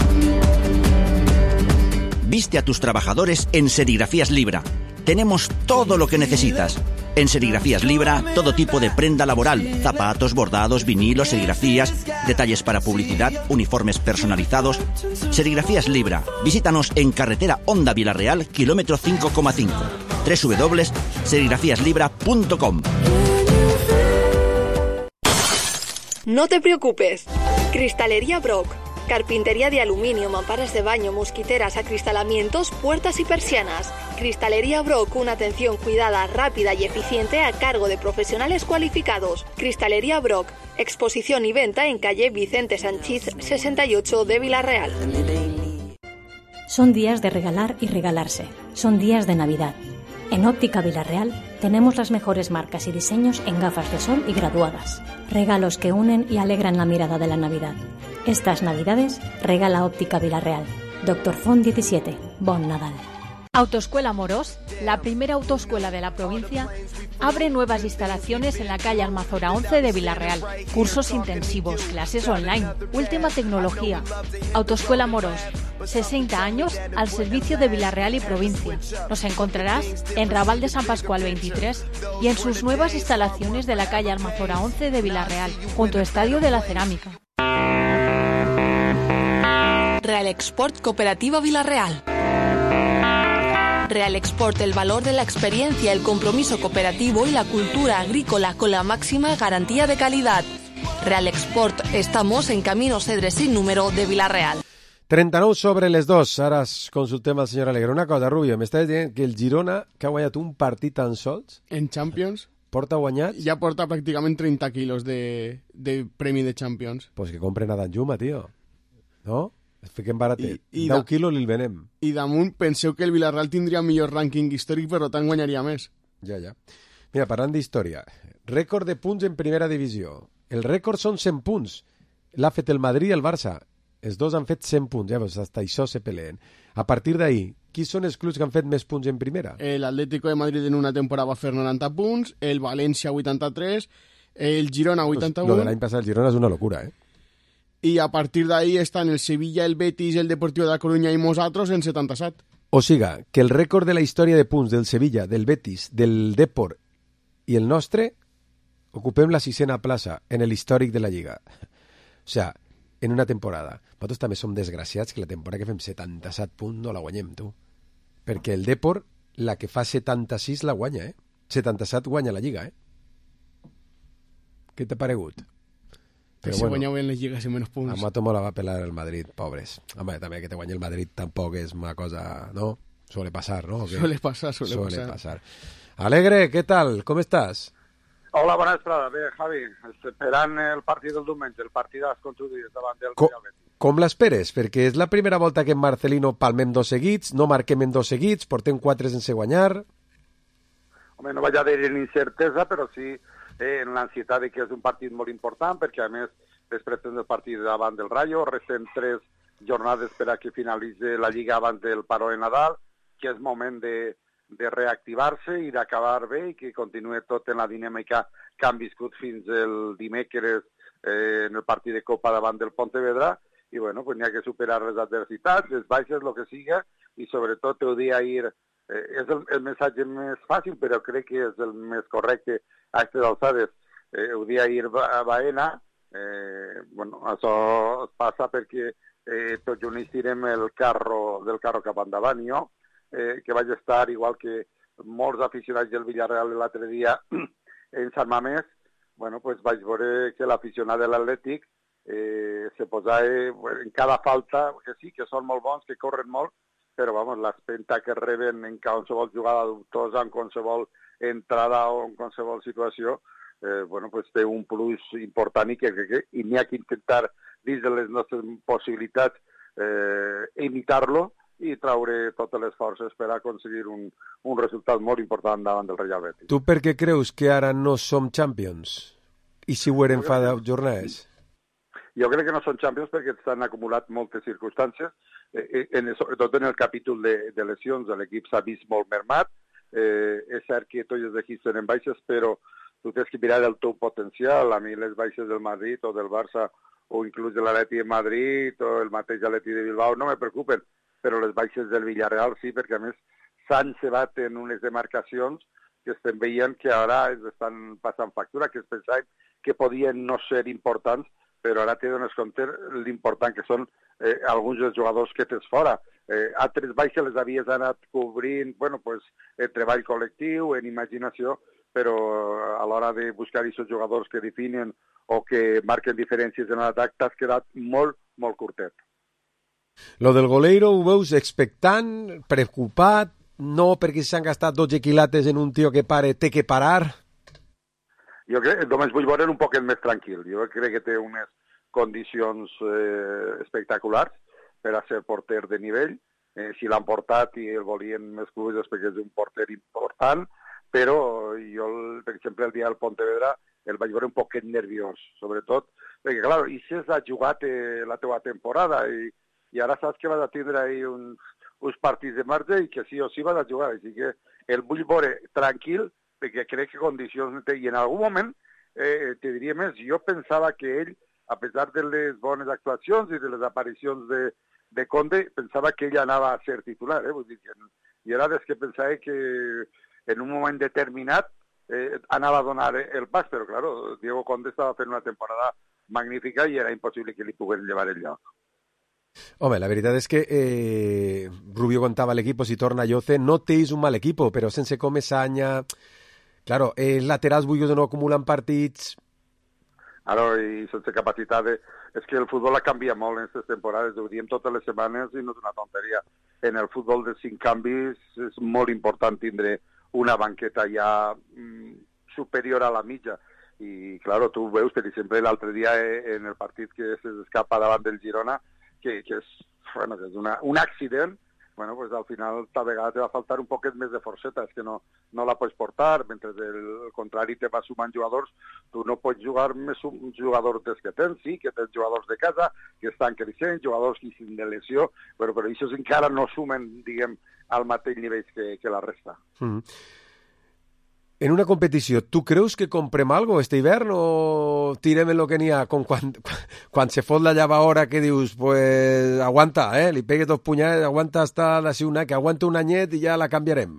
Viste a tus trabajadores en Serigrafías Libra. Tenemos todo lo que necesitas. En Serigrafías Libra, todo tipo de prenda laboral, zapatos, bordados, vinilos, serigrafías, detalles para publicidad, uniformes personalizados. Serigrafías Libra. Visítanos en carretera Honda Vilarreal, kilómetro cinco coma cinco. doble u doble u doble u punto serigrafías libra punto com. No te preocupes. Cristalería Brock. Carpintería de aluminio, mamparas de baño, mosquiteras, acristalamientos, puertas y persianas. Cristalería Brock, una atención cuidada, rápida y eficiente a cargo de profesionales cualificados. Cristalería Brock, exposición y venta en calle Vicente Sanchís sesenta y ocho de Vilarreal. Son días de regalar y regalarse. Son días de Navidad. En Óptica Vilarreal tenemos las mejores marcas y diseños en gafas de sol y graduadas. Regalos que unen y alegran la mirada de la Navidad. Estas Navidades regala Óptica Vilarreal. Doctor Font diecisiete. Bon Nadal. Autoescuela Morós, la primera autoescuela de la provincia, abre nuevas instalaciones en la calle Almazora once de Vilarreal. Cursos intensivos, clases online, última tecnología. Autoescuela Morós, sesenta años al servicio de Vilarreal y provincia. Nos encontrarás en Raval de San Pascual veintitrés y en sus nuevas instalaciones de la calle Almazora once de Vilarreal, junto al Estadio de la Cerámica. Real Export Cooperativa Vilarreal. Real Export, el valor de la experiencia, el compromiso cooperativo y la cultura agrícola con la máxima garantía de calidad. Real Export, estamos en Camino Cedres sin número de Vilarreal. trenta-nou sobre les dos. Ara es consultem al senyor Alegre. Una cosa, Rubio, m'estàs dient que el Girona, que ha guanyat un partit tan sols... En Champions... Porta guanyats... Ja porta pràcticament trenta quilos de, de premi de Champions. Pues que compren a Danjuma, tio. No? Es fiquem baratet. I, i deu da... quilos li el venem. I damunt penseu que el Villarreal tindria millor rànquing històric, però tant guanyaria més. Ja, ja. Mira, parlant d'història, rècord de punts en primera divisió. El rècord són cent punts. L'ha fet el Madrid i el Barça. Els dos han fet cent punts, ja veus, hasta això se peleen. A partir d'ahí, qui són els clubs que han fet més punts en primera? El Atlético de Madrid en una temporada va fer noranta punts, el València vuitanta-tres, el Girona vuitanta-un... Lo de l'any passat el Girona és una locura, eh? I a partir d'ahí estan el Sevilla, el Betis, el Deportivo de la Coruña i nosaltres en setanta-set. O siga, que el rècord de la història de punts del Sevilla, del Betis, del Depor i el nostre, ocupem la sisena plaça en l'històric de la Lliga. O sea, en una temporada. Nosaltres també som desgraciats que la temporada que fem setanta-set punts no la guanyem, tu. Perquè el Depor, la que fa setanta-sis la guanya, eh? setanta-set guanya la Lliga, eh? Què t'ha paregut? Però si bueno, guanyeu en les lligues i menys punts. A Mato me la va pelar el Madrid, pobres. Home, també que te guanyi el Madrid tampoc és una cosa, ¿no? Suele pasar, ¿no? Suele pasar, suele, suele pasar. pasar. Alegre, ¿qué tal? ¿Cómo estás? Hola, bona vesprada. Bé, Javi, esperant el partit del diumenge, el partidàs com tu dius, davant del Com, Real Betis. com l'esperes? Perquè és la primera volta que en Marcelino palmem dos seguits, no marquem en dos seguits, portem quatre sense guanyar. Home, no vaig a dir en incertesa, però sí eh, en l'ansietat de que és un partit molt important, perquè a més després tens el partit davant del Rayo, resten tres jornades per a que finalitzi la Lliga abans del paró de Nadal, que és moment de, de reactivar-se i d'acabar bé i que continuï tot en la dinàmica que han viscut fins el dimecres eh, en el partit de Copa davant del Pontevedra, i bueno, pues n'hi ha que superar les adversitats, les baixes, el que siga, i sobretot heu de ir, eh, és el, el missatge més fàcil, però crec que és el més correcte a aquestes alçades, eh, heu de ir a Baena. Eh, bueno, això passa perquè eh, tots junts tirem el carro del carro cap endavant, i jo, eh, que vaig estar, igual que molts aficionats del Villarreal l'altre dia en Sant Mamés, bueno, pues vaig veure que l'aficionat de l'Atlètic eh, se posava en cada falta, que sí, que són molt bons, que corren molt, però vamos, l'espenta que reben en qualsevol jugada dubtosa, en qualsevol entrada o en qualsevol situació, Eh, bueno, pues té un plus important i que, que, que i n'hi ha que intentar dins de les nostres possibilitats, eh, imitar-lo i traure totes les forces per aconseguir un, un resultat molt important davant del Real Betis. Tu per què creus que ara no som Champions? I si ho eren fa deu jornades? Jo crec que no són Champions perquè s'han acumulat moltes circumstàncies, eh, en, sobretot en el capítol de, de lesions, l'equip s'ha vist molt mermat, eh, és cert que tots els equips tenen baixes, però tu tens que mirar el teu potencial. A mi les baixes del Madrid o del Barça o inclús de l'Atleti de Madrid o el mateix Atleti de Bilbao no me preocupen, però les baixes del Villarreal sí, perquè a més s'han cebat en unes demarcacions que estem veient que ara es estan passant factura, que es pensaven que podien no ser importants, però ara te dones compte l'important que són eh, alguns dels jugadors que tens fora. Eh, altres baixes les havies anat cobrint, bueno, pues, en treball col·lectiu, en imaginació, però a l'hora de buscar aquests jugadors que definen o que marquen diferències en l'atac t'has quedat molt, molt curtet. Lo del goleiro ho veus expectant, preocupat, no perquè s'han gastat dotze quilates en un tio que pare, té que parar? Jo crec, només vull veure un poquet més tranquil. Jo crec que té unes condicions eh, espectaculars per a ser porter de nivell. Eh, si l'han portat i el volien més clubs és perquè és un porter important, però jo, per exemple, el dia del Pontevedra el vaig veure un poquet nerviós, sobretot, perquè, clar, i si has jugat eh, la teva temporada i i ara saps que vas a tindre ahí uns, uns partits de marge i que sí o sí vas a jugar. Així que el vull veure tranquil, perquè crec que condicions té. I en algun moment, eh, te diria més, jo pensava que ell, a pesar de les bones actuacions i de les aparicions de, de Conde, pensava que ell anava a ser titular. Eh? Vull dir que, I era des que pensava que en un moment determinat eh, anava a donar el pas, però, claro, Diego Conde estava fent una temporada magnífica i era impossible que li poguessin llevar el lloc. Home, la veritat és que eh, Rubio contava l'equip, si torna Lloce, no teis un mal equip, però sense Comesaña... Claro, els laterals vulguis o no acumulen partits... Claro, i sense capacitat de... És que el futbol ha canviat molt en aquestes temporades, ho diem totes les setmanes i no és una tonteria. En el futbol de cinc canvis és molt important tindre una banqueta ja mm, superior a la mitja. I, claro, tu veus, per exemple, l'altre dia en el partit que s'escapa davant del Girona, que, que és, bueno, que és una, un accident, bueno, pues al final tal vegada te va faltar un poquet més de forceta, és que no, no la pots portar, mentre el contrari te va sumant jugadors, tu no pots jugar més un jugador dels que tens, sí, que tens jugadors de casa, que estan creixent, jugadors que sin de lesió, però, però això encara no sumen, diguem, al mateix nivell que, que la resta. Mm. En una competició, tu creus que comprem algo este hivern o tirem en lo que n'hi ha? Com quan, quan se fot la llavadora que dius, pues aguanta, eh? Li pegues dos punyades, aguanta hasta la una, que aguanta un anyet i ja la canviarem.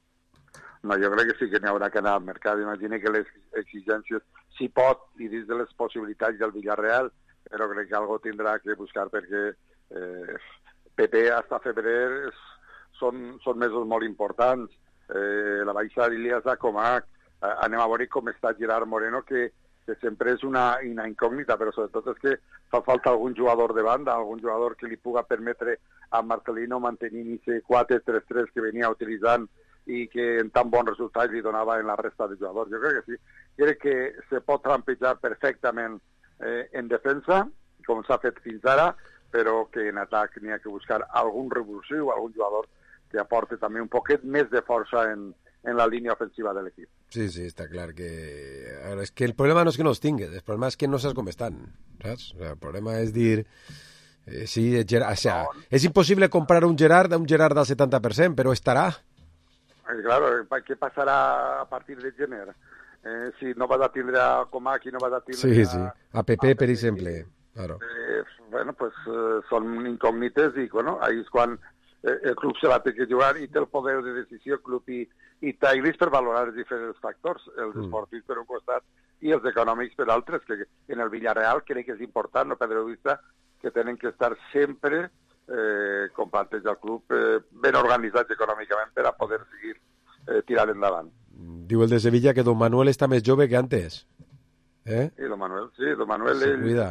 No, jo crec que sí que n'hi haurà que anar al mercat. Imagina que les exigències, si pot, i dins de les possibilitats del Villarreal, però crec que algo tindrà que buscar perquè eh, Pepe hasta febrer són, són mesos molt importants. Eh, la baixa d'Ilias Comac, eh, anem a veure com està Gerard Moreno, que, que sempre és una, una incògnita, però sobretot és que fa falta algun jugador de banda, algun jugador que li puga permetre a Marcelino mantenir aquest quatre tres tres que venia utilitzant i que en tan bons resultats li donava en la resta de jugadors. Jo crec que sí, crec que se pot trampejar perfectament eh, en defensa, com s'ha fet fins ara, però que en atac n'hi ha que buscar algun revulsiu, algun jugador que aporte també un poquet més de força en, en la línia ofensiva de l'equip. Sí, sí, està clar que... Ara, és que el problema no és que no els tingues, el problema és que no saps com estan, saps? O sea, el problema és dir... Eh, sí, Gerard, o sea, no. És impossible comprar un Gerard un Gerard al setanta per cent, però estarà. Eh, claro, què passarà a partir de gener? Eh, si no vas a tindre a Comac i no vas a tindre sí, a... Sí, a Pepe, per exemple. Claro. Eh, bueno, pues eh, són incògnites i, bueno, ahí és quan el club se va ter que jugar i té el poder de decisió, el club i, i tècnics per valorar els diferents factors, els mm. esportius per un costat i els econòmics per altres, que en el Villarreal crec que és important no perdre de vista que tenen que estar sempre, eh, com planteja el club, eh, ben organitzats econòmicament per a poder seguir eh, tirant endavant. Diu el de Sevilla que Don Manuel està més jove que antes. Eh? Sí, Don Manuel, sí, Don Manuel Se ell, cuida.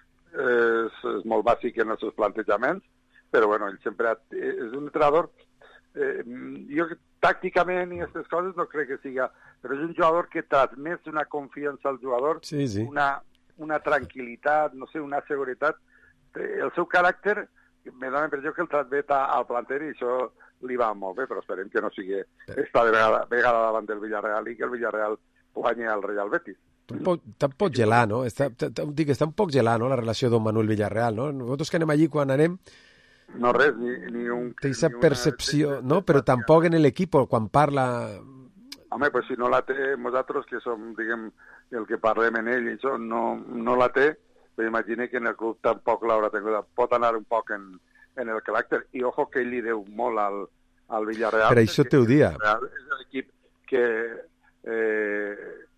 És, és molt bàsic en els seus plantejaments, però bueno, ell sempre ha, és un entrenador eh, jo tàcticament i aquestes coses no crec que siga, però és un jugador que transmet una confiança al jugador, sí, sí. una, una tranquil·litat, no sé, una seguretat. El seu caràcter me dona la impressió que el trasmet al planter i això li va molt bé, però esperem que no sigui esta vegada, vegada davant del Villarreal i que el Villarreal guanyi al Real Betis. Està un poc gelat, no? Està, dic, està un poc gelat, no?, la relació d'On Manuel Villarreal, no? Nosaltres que anem allí, quan anem... No res, ni, ni un... Té aquesta percepció, no? Però tampoc en l'equip, quan parla... Home, pues si no la té, nosaltres que som, diguem, el que parlem en ell i això, no, no la té, però imagina que en el club tampoc l'haurà tingut. Pot anar un poc en, en el caràcter. I ojo que ell li deu molt al, al Villarreal. Per això t'ho dia. És l'equip que eh,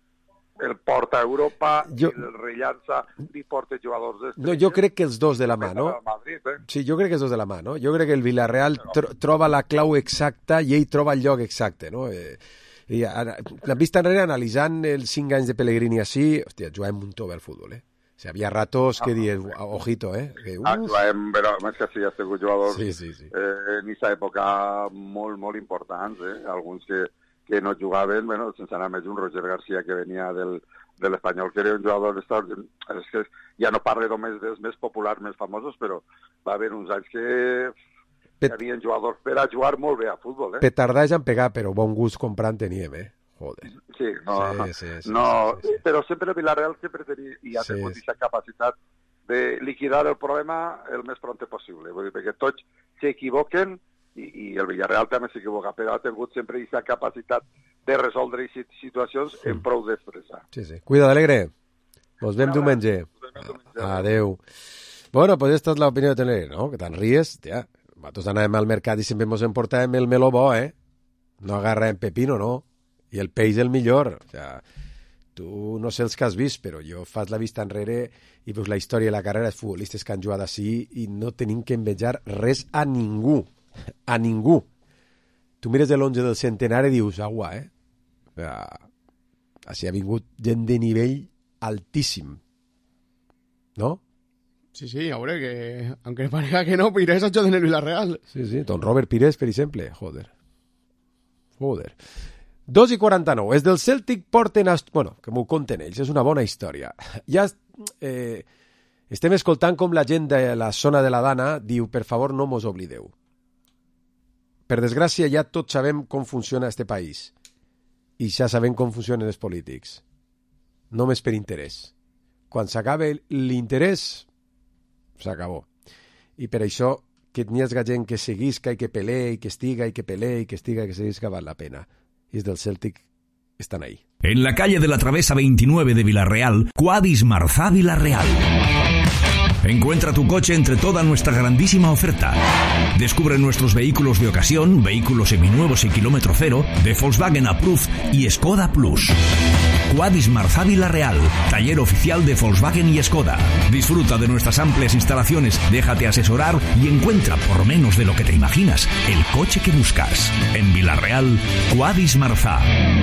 el porta a Europa jo... i el rellança, li porta jugadors d'estrella. No, jo crec que els dos de la mà, no? Madrid, eh? Sí, jo crec que els dos de la mà, no? Jo crec que el Villarreal tro troba la clau exacta i ell troba el lloc exacte, no? Eh, i la vista enrere, analitzant els cinc anys de Pellegrini així, hòstia, juguem un tot bé al futbol, eh? O sigui, havia ratos que dies, ojito, eh? Que, ah, juguem, però més que sí, ha sigut jugadors sí, sí, sí. Eh, en aquesta època molt, molt importants, eh? Alguns que, que no jugaven, bueno, sense anar més, un Roger García que venia del, de l'Espanyol, que era un jugador extraordinari. És que ja no parlo només dels més populars, més famosos, però va haver uns anys que, que havien jugadors per a jugar molt bé a futbol, eh? Petardage en pegar, però bon gust comprant teníem, eh? Joder. Sí, no, sí, sí, sí, no sí, sí, sí. Però sempre el Villarreal sempre tenia, i ha tingut aquesta sí. capacitat de liquidar el problema el més pront possible. Vull dir, perquè tots s'equivoquen i, i el Villarreal també s'equivoca, però ha tingut sempre aquesta capacitat de resoldre situacions sí. en prou d'expressar. Sí, sí. Cuida d'Alegre. Nos vem diumenge. Adeu. Bueno, pues esta es la opinión de Alegre, ¿no? Que tan ries, tia. Nosaltres anàvem al mercat i sempre ens emportàvem el meló bo, eh? No agarràvem pepino, no? I el peix el millor. O sea, tu no sé els que has vist, però jo fas la vista enrere i veus la història i la carrera dels futbolistes que han jugat així i no tenim que envejar res a ningú. A ningú. Tu mires l'onze del centenari i dius, agua, eh? O sea, així ha vingut gent de nivell altíssim. No? Sí, sí, ahora que, aunque parezca que no, Pires ha hecho de Nervi la Real. Sí, sí, don Robert Pires, per exemple. Joder. Joder. dos i quaranta-nou. És del Celtic porten... A... Bueno, que m'ho conten ells, és una bona història. Ja eh, estem escoltant com la gent de la zona de la Dana diu, per favor, no mos oblideu. Per desgràcia, ja tots sabem com funciona este país. I ja sabem com funcionen els polítics. Només per interès. Quan s'acaba l'interès, s'acabó. I per això que n'hi hagi gent que seguisca i que pelee i que estiga i que pelee i que estiga i que seguisca val la pena. Y es del Celtic, están ahí. En la calle de la Travesa veintinueve de Villarreal, Quadis Marzá Villarreal. Encuentra tu coche entre toda nuestra grandísima oferta. Descubre nuestros vehículos de ocasión, vehículos seminuevos y kilómetro cero, de Volkswagen Approved y Skoda Plus. Quadis Marzá Villarreal, taller oficial de Volkswagen y Skoda. Disfruta de nuestras amplias instalaciones, déjate asesorar y encuentra, por menos de lo que te imaginas, el coche que buscas. En Villarreal, Quadis Marzá.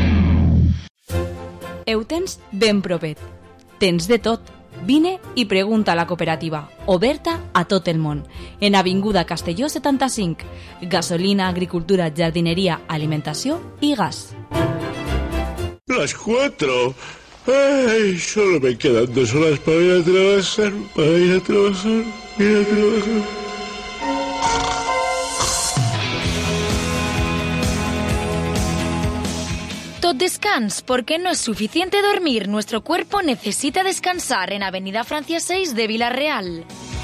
Heu tens ben propet. Tens de tot. Vine i pregunta a la cooperativa, oberta a tot el món. En Avinguda Castelló setanta-cinc. Gasolina, agricultura, jardineria, alimentació i gas. Las cuatro. Ay, solo me quedan dos horas para ir a trabajar, para ir a trabajar, ir a trabajar. Tot descans, porque no es suficiente dormir. Nuestro cuerpo necesita descansar en Avenida Francia seis de Villarreal.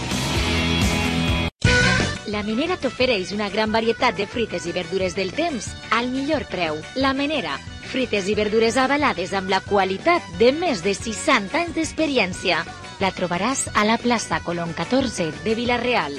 La Menera t'ofereix una gran varietat de fruites i verdures del temps al millor preu. La Menera, fruites i verdures avalades amb la qualitat de més de seixanta anys d'experiència. La trobaràs a la plaça Colón catorze de Villarreal.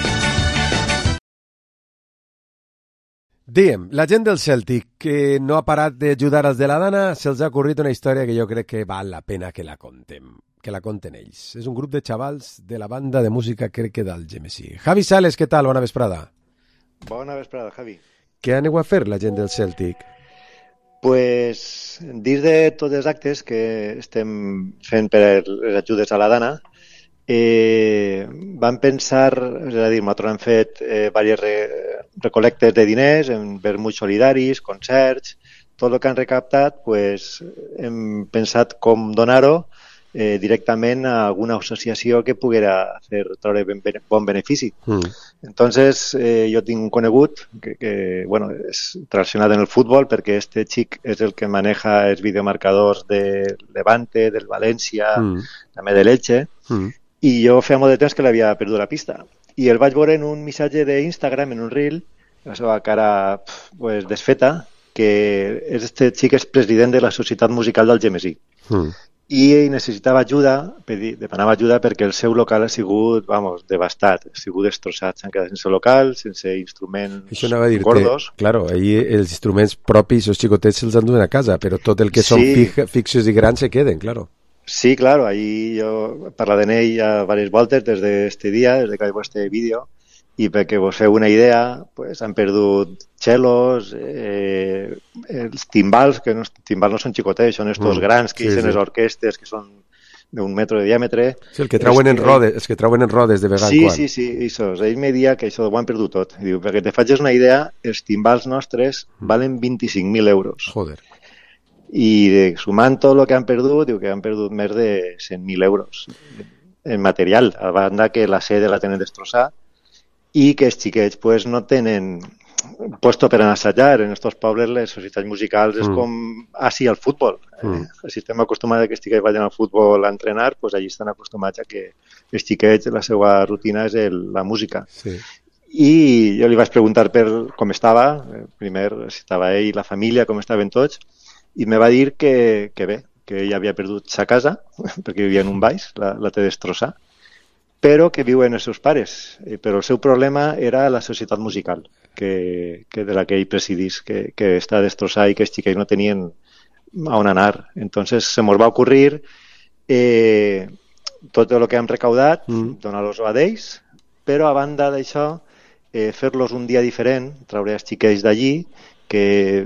Diem, la gent del Celtic que no ha parat d'ajudar als de la Dana, se'ls ha ocorrit una història que jo crec que val la pena que la contem, que la conten ells. És un grup de xavals de la banda de música, crec que d'Algemesí. Javi Sales, què tal? Bona vesprada. Bona vesprada, Javi. Què aneu a fer la gent del Celtic? Pues, dins de tots els actes que estem fent per les ajudes a la Dana, eh, vam pensar, és a dir, nosaltres hem fet eh, diverses re, recolectes de diners, en vermuts solidaris, concerts, tot el que han recaptat, pues, hem pensat com donar-ho eh, directament a alguna associació que poguera fer treure ben, ben, bon benefici. Mm. Entonces, eh, jo tinc un conegut que, que bueno, és relacionat en el futbol perquè este xic és el que maneja els videomarcadors de Levante, del València, Mm. també de l'Elche, Mm. i jo feia molt de temps que l'havia perdut la pista. I el vaig veure en un missatge d'Instagram, en un reel, la seva cara pues, desfeta, que este xic és president de la Societat Musical d'Algemesí. Mm. I necessitava ajuda, pedir, demanava ajuda perquè el seu local ha sigut, vamos, devastat, ha sigut destrossat, s'han quedat sense local, sense instruments Això anava a dir-te, gordos. claro, ahí els instruments propis, els xicotets se'ls enduen a casa, però tot el que Sí. són fix, fixos i grans se queden, claro. Sí, claro, ahí jo parlat en ell ja diverses voltes des d'este dia, des de que vaig veure este vídeo, i perquè vos feu una idea, pues, han perdut cellos, eh, els timbals, que no, timbals no són xicotets, són estos Mm, grans que sí, hi sí. les orquestes, que són d'un metro de diàmetre. Sí, el que trauen en Este- rodes, els que trauen en rodes de vegada en Sí, quan. sí, sí, això. Ell me dia que això ho han perdut tot. Diu, perquè te facis una idea, els timbals nostres valen vint-i-cinc mil euros. Joder. I de, sumant tot el que han perdut, diu que han perdut més de cent mil euros en material, a banda que la sede la tenen destrossada i que els xiquets pues, no tenen puesto per anar a assajar. En estos pobles les societats musicals és Mm. com així al futbol. Mm. Eh, si estem acostumats a que els xiquets vagin al futbol a entrenar, pues allí estan acostumats a que els xiquets, la seva rutina és el, la música. Sí. I jo li vaig preguntar per com estava, eh, primer si estava ell, la família, com estaven tots, i me va dir que, que bé, que ell havia perdut sa casa, perquè vivia en un baix, la, la té destrossada, però que viuen els seus pares. Eh, Però el seu problema era la societat musical, que, que de la que ell presidís, que, que està destrossada i que els xiquets no tenien a on anar. Entonces se mos va ocurrir eh, tot el que hem recaudat, mm. donar-los a ells, però a banda d'això, eh, fer-los un dia diferent, treure els xiquets d'allí, que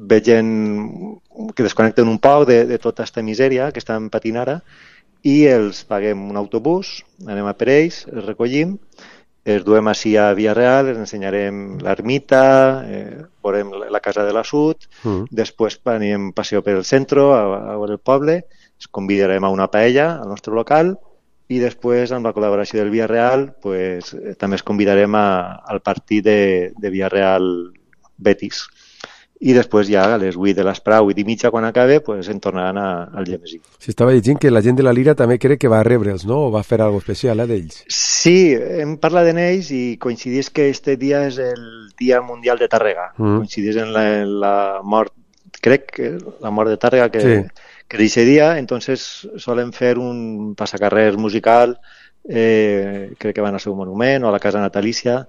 vegin, que desconnecten un poc de, de tota aquesta misèria que estan patint ara, i els paguem un autobús, anem a per ells, els recollim, els duem així a Via Real, els ensenyarem l'ermita, eh, veurem la casa de la Sud, Mm. després anirem passeig per el centre, a, a veure el poble, els convidarem a una paella al nostre local, i després, amb la col·laboració del Via Real, pues, eh, també els convidarem a, al partit de, de Via Real Betis. I després ja a les vuit de l'esprà, vuit i mitja, quan acabe, pues, en tornaran a, al Gemesí. Si estava llegint que la gent de la Lira també crec que va rebre'ls, no? O va fer alguna especial, eh, d'ells? Sí, hem parlat d'ells i coincidís que este dia és el Dia Mundial de Tàrrega. Mm. Coincidís en la, en la mort, crec que la mort de Tàrrega que, Sí. que d'aquest dia, entonces solen fer un passacarrers musical, eh, crec que van al seu monument o a la casa natalícia,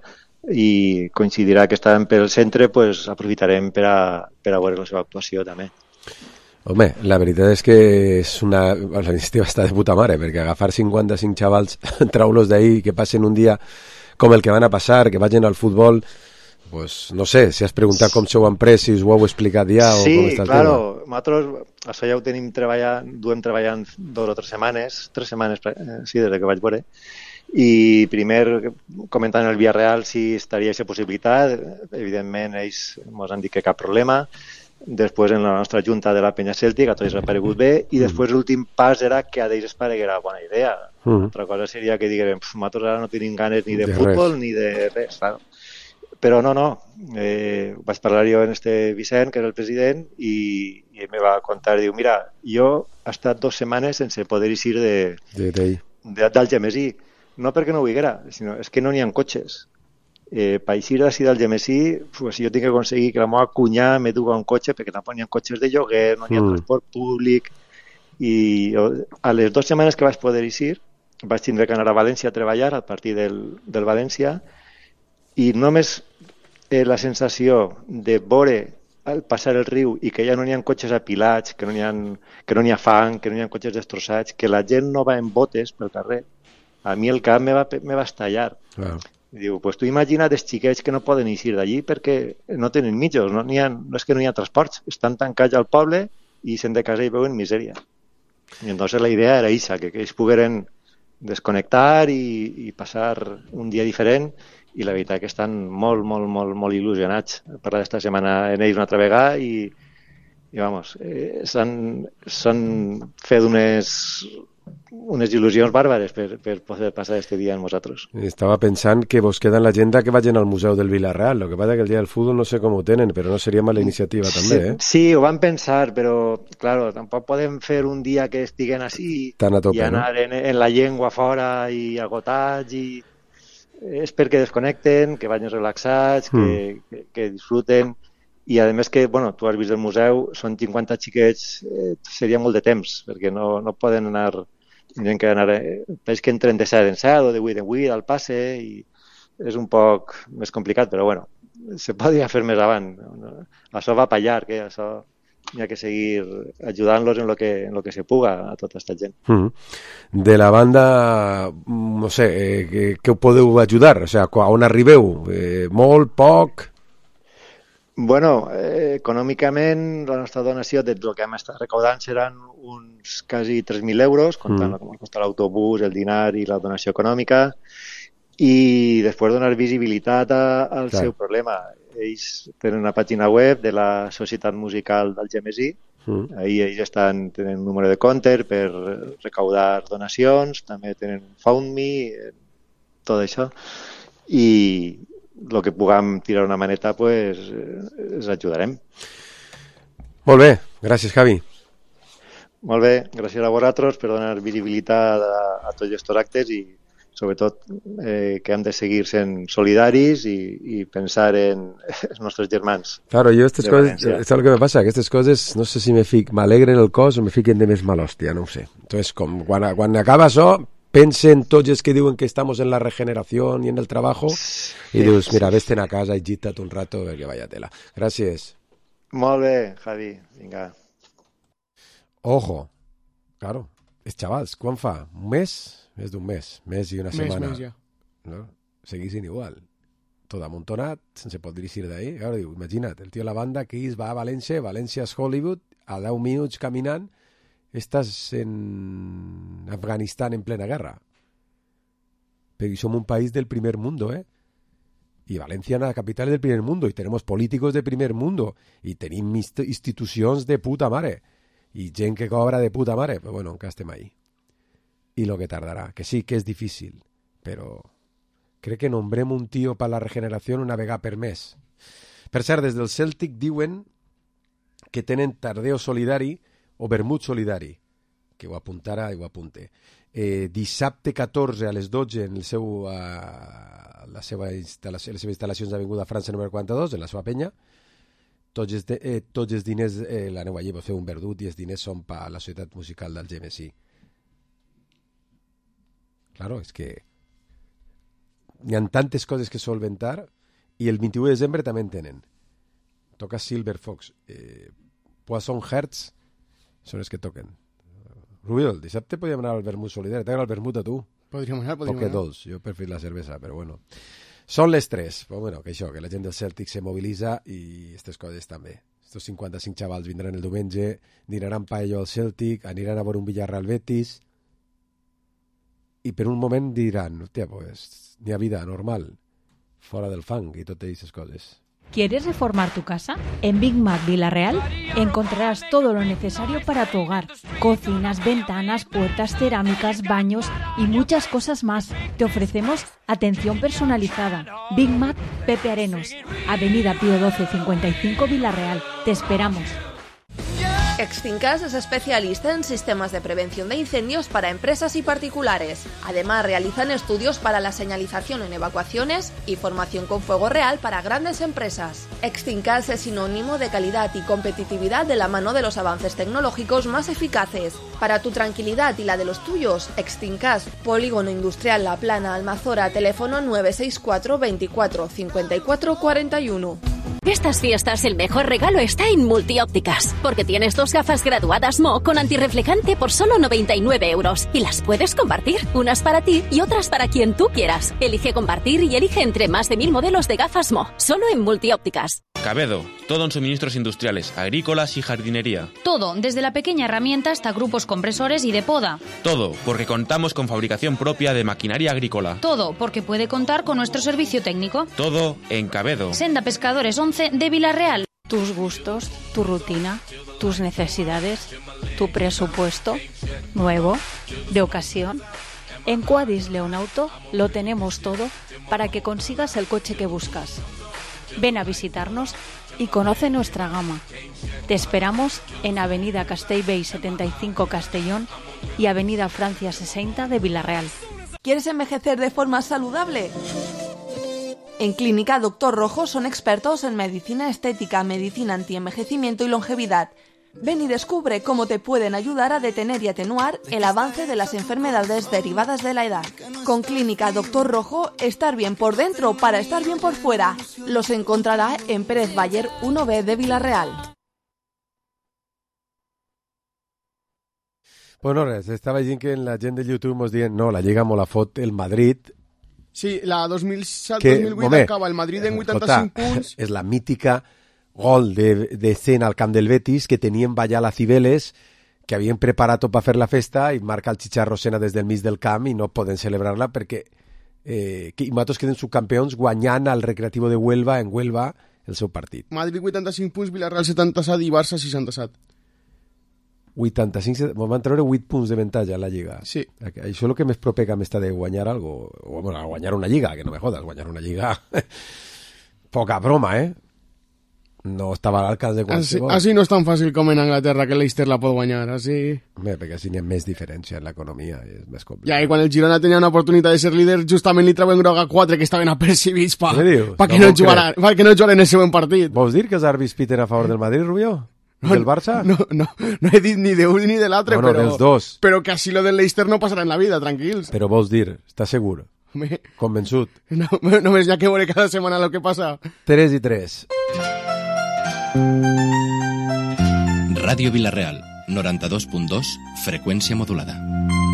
i coincidirà que estaven pel centre, pues, aprofitarem per a, per a veure la seva actuació també. Home, la veritat és que és una... la iniciativa està de puta mare, perquè agafar cinquanta-cinc xavals, traulos d'ahí, que passen un dia com el que van a passar, que vagin al futbol, pues no sé, si has preguntat com s'ho han pres, si us ho heu explicat ja o Sí, com està el claro, tema. nosaltres això ja ho tenim treballant, duem treballant dues o tres setmanes, tres setmanes, eh, sí, des que vaig veure, i primer comentant el Via Real si estaria aquesta possibilitat, evidentment ells ens han dit que cap problema, després en la nostra junta de la Penya Cèltic a tots ha paregut bé, i després l'últim pas era que a d'ells es pareguera bona idea. Mm. Altra cosa seria que diguem, nosaltres ara no tenim ganes ni de, De futbol res. ni de res, claro. Però no, no, eh, vaig parlar jo en este Vicent, que és el president, i, i ell me va contar, diu, mira, jo he estat dues setmanes sense poder eixir de, De, de, de, d'Algemesí, no perquè no ho diguera, sinó és que no n'hi ha cotxes. Eh, per eixir d'ací d'Algemesí, pues, jo tinc que aconseguir que la meva cunyà me duga un cotxe, perquè tampoc n'hi ha cotxes de lloguer, no n'hi ha Mm. transport públic, i jo, a les dues setmanes que vaig poder eixir, vaig tindre que anar a València a treballar al partit del, del València, i només eh, la sensació de veure al passar el riu i que ja no n'hi ha cotxes apilats, que no n'hi ha, que no n'hi ha fang, que no n'hi ha cotxes destrossats, que la gent no va en botes pel carrer, a mi el cap me va, me va estallar. Clar. I diu, pues tu imagina't els xiquets que no poden eixir d'allí perquè no tenen mitjos, no, n'hi ha, no és que no hi ha transports, estan tancats al poble i se'n de casa i veuen misèria. I entonces la idea era eixa, que, que ells pogueren desconnectar i, i passar un dia diferent, i la veritat que estan molt, molt, molt, molt il·lusionats. He parlat esta setmana en ells una altra vegada i, i vamos, eh, s'han, s'han fet unes, unes il·lusions bàrbares per, per poder passar este dia amb vosaltres. Estava pensant que vos queda en l'agenda que vagin al Museu del Vilareal. Lo que passa que el dia del fútbol no sé com ho tenen, però no seria mala iniciativa també, eh? Sí, ho vam pensar, però, claro, tampoc podem fer un dia que estiguen així Tan a tope, i anar no? en, en la llengua fora i agotats i... És perquè desconnecten, que vagin relaxats, que, Mm. que, que disfruten i a més que, bueno, tu has vist el museu, són cinquanta xiquets, eh, seria molt de temps, perquè no, no poden anar, tindrien que anar, eh, veig que entren de set en set o de vuit en vuit al passe i és un poc més complicat, però bueno, se podria fer més avant. Això va pallar, que això hi ha que seguir ajudant-los en lo que, en lo que se puga a tota aquesta gent. Mm. De la banda, no sé, eh, que, que ho podeu ajudar? O sea, a on arribeu? Eh, molt, poc? Bueno, eh, econòmicament la nostra donació del que hem estat recaudant seran uns quasi tres mil euros, comptant mm. com costa l'autobús, el dinar i la donació econòmica, i després donar visibilitat a, al Clar. seu problema. Ells tenen una pàgina web de la Societat Musical d'Algemesí, Mm. ahí ells estan, tenen un número de compte per recaudar donacions, també tenen FoundMe, eh, tot això, i el que puguem tirar una maneta, pues, eh, els ajudarem. Molt bé, gràcies, Javi. Molt bé, gràcies a vosaltres per donar visibilitat a, a tots aquests actes i sobretot eh, que hem de seguir sent solidaris i, i pensar en els nostres germans. Claro, yo estas de cosas, València. esto es lo que me pasa, que estas cosas, no sé si me, fic, me alegren el cos o me fiquen de més mal hòstia, no ho sé. Entonces, com, quan, quan acaba això, pense en tots els que diuen que estamos en la regeneración y en el trabajo y dius, mira, vés-te'n a casa i gita't un rato perquè vaya tela. Gràcies. Molt bé, Javi, vinga. Ojo, claro, els xavals, quan fa? Un mes? Més d'un mes, mes i una Mes, setmana. mes, ja. ¿No? Seguissin igual. Tot amuntonat, sense pot dirigir d'ahí. Ara diu, imagina't, el tio de la banda que es va a València, València és Hollywood, a deu minuts caminant, estàs en Afganistán en plena guerra. Pero som un país del primer mundo, ¿eh? Y Valencia es la capital del primer mundo, y tenemos políticos de primer mundo, y tenim inst- institucions de puta mare, y gent que cobra de puta mare. Pues bueno, encara estem ahí. Y lo que tardará, que sí que es difícil, pero crec que nombrem un tio per la regeneració una vegada per mes. Per cert, des del Celtic diuen que tenen tardeo solidari o vermut solidari, que ho apuntara i ho apunte. Eh, dissabte catorze a les dotze en el seu, uh, la seva instal·lació, les seves instal·lacions d'Avinguda França número quaranta-dos, en la seva penya, tots els, de, eh, tots els diners, eh, l'aneu allí, vos feu un verdut i els diners són per la Societat Musical del Gemesí. Claro, es que hi ha tantes coses que solventar i el vint-i-u de desembre també en tenen. Toca Silver Fox. Eh, Poisson Hertz són els que toquen. Rubiol, dissabte podíem anar al vermut solidari. T'agrada el vermut a tu? Podríem anar, podríem Poc anar. dolç, jo preferir la cervesa, però bueno. Són les tres. Però bueno, que això, que la gent del Celtic se mobilitza i aquestes coses també. Estos cinquanta-cinc xavals vindran el diumenge, dinaran paello al Celtic, aniran a veure un Villarreal Betis i per un moment diran, hòstia, pues, n'hi ha vida normal, fora del fang i totes aquestes coses. ¿Quieres reformar tu casa? En Big Mac Villarreal encontrarás todo lo necesario para tu hogar. Cocinas, ventanas, puertas, cerámicas, baños y muchas cosas más. Te ofrecemos atención personalizada. Big Mac Pepe Arenos, Avenida Pío doce cincuenta y cinco Villarreal. Te esperamos. Extincas es especialista en sistemas de prevención de incendios para empresas y particulares. Además, realizan estudios para la señalización en evacuaciones y formación con fuego real para grandes empresas. Extincas es sinónimo de calidad y competitividad de la mano de los avances tecnológicos más eficaces. Para tu tranquilidad y la de los tuyos, Extincas, Polígono Industrial La Plana, Almazora, teléfono nueve seis cuatro veinticuatro cincuenta y cuatro cuarenta y uno. Estas fiestas el mejor regalo está en Multiópticas, porque tienes dos gafas graduadas M O con antirreflejante por solo noventa y nueve euros y las puedes compartir, unas para ti y otras para quien tú quieras. Elige compartir y elige entre más de mil modelos de gafas M O, solo en Multiópticas. Cabedo, todo en suministros industriales, agrícolas y jardinería. Todo, desde la pequeña herramienta hasta grupos compresores y de poda. Todo, porque contamos con fabricación propia de maquinaria agrícola. Todo, porque puede contar con nuestro servicio técnico. Todo en Cabedo. Senda Pescadores once de Villarreal. Tus gustos, tu rutina, tus necesidades. tu presupuesto, nuevo, de ocasión. En Quadis León Auto lo tenemos todo para que consigas el coche que buscas. Ven a visitarnos y conoce nuestra gama. Te esperamos en Avenida Castellbell setenta y cinco Castellón y Avenida Francia sesenta de Villarreal. ¿Quieres envejecer de forma saludable? En Clínica Doctor Rojo son expertos en medicina estética, medicina antienvejecimiento y longevidad. Ven y descubre cómo te pueden ayudar a detener y atenuar el avance de las enfermedades derivadas de la edad. Con Clínica Doctor Rojo, estar bien por dentro para estar bien por fuera. Los encontrará en Pérez Bayer uno B de Villarreal. Bueno, res, estava dient que la gent de YouTube mos dient no, la Lliga molt la fot el Madrid. Sí, la dos mil set dos mil vuit acaba el Madrid en vuitanta-cinc punts. És la mítica gol de, de Cena al camp del Betis, que tenien ballar la Cibeles, que havien preparat tot per fer la festa, i marca el Chicharro Cena des del mig del camp i no poden celebrar-la perquè eh, que, i nosaltres queden subcampions guanyant al Recreativo de Huelva en Huelva el seu partit. Madrid vuitanta-cinc punts, Villarreal setanta-set i Barça seixanta-set. vuitanta-cinc, van treure vuit punts de avantatge a la Lliga. Sí. Això és el que més proper que m'està de guanyar algo, o bueno, guanyar una Lliga, que no me jodas, guanyar una Lliga. Poca broma, eh? No estava a l'alcance de qualsevol. Així no és tan fàcil com en Anglaterra, que l'Eister la pot guanyar, així... Bé, perquè així n'hi ha més diferència en l'economia, i és més complicat. Ja, i quan el Girona tenia una oportunitat de ser líder, justament li treuen groga quatre que estaven apercibits pa, pa que no, no jugaran, pa que no jugaran el següent partit. Vols dir que els àrbits piten a favor del Madrid, Rubió? No, del Barça? No, no, no he dit ni d'un ni de l'altre, bueno, però... dels dos. Però que així lo del Leicester no passarà en la vida, tranquils. Però vols dir, estàs segur? Me... Convençut? No, només hi ha que veure cada setmana el que passa. tres i tres. Ràdio Vilareal, noranta-dos punt dos, freqüència modulada.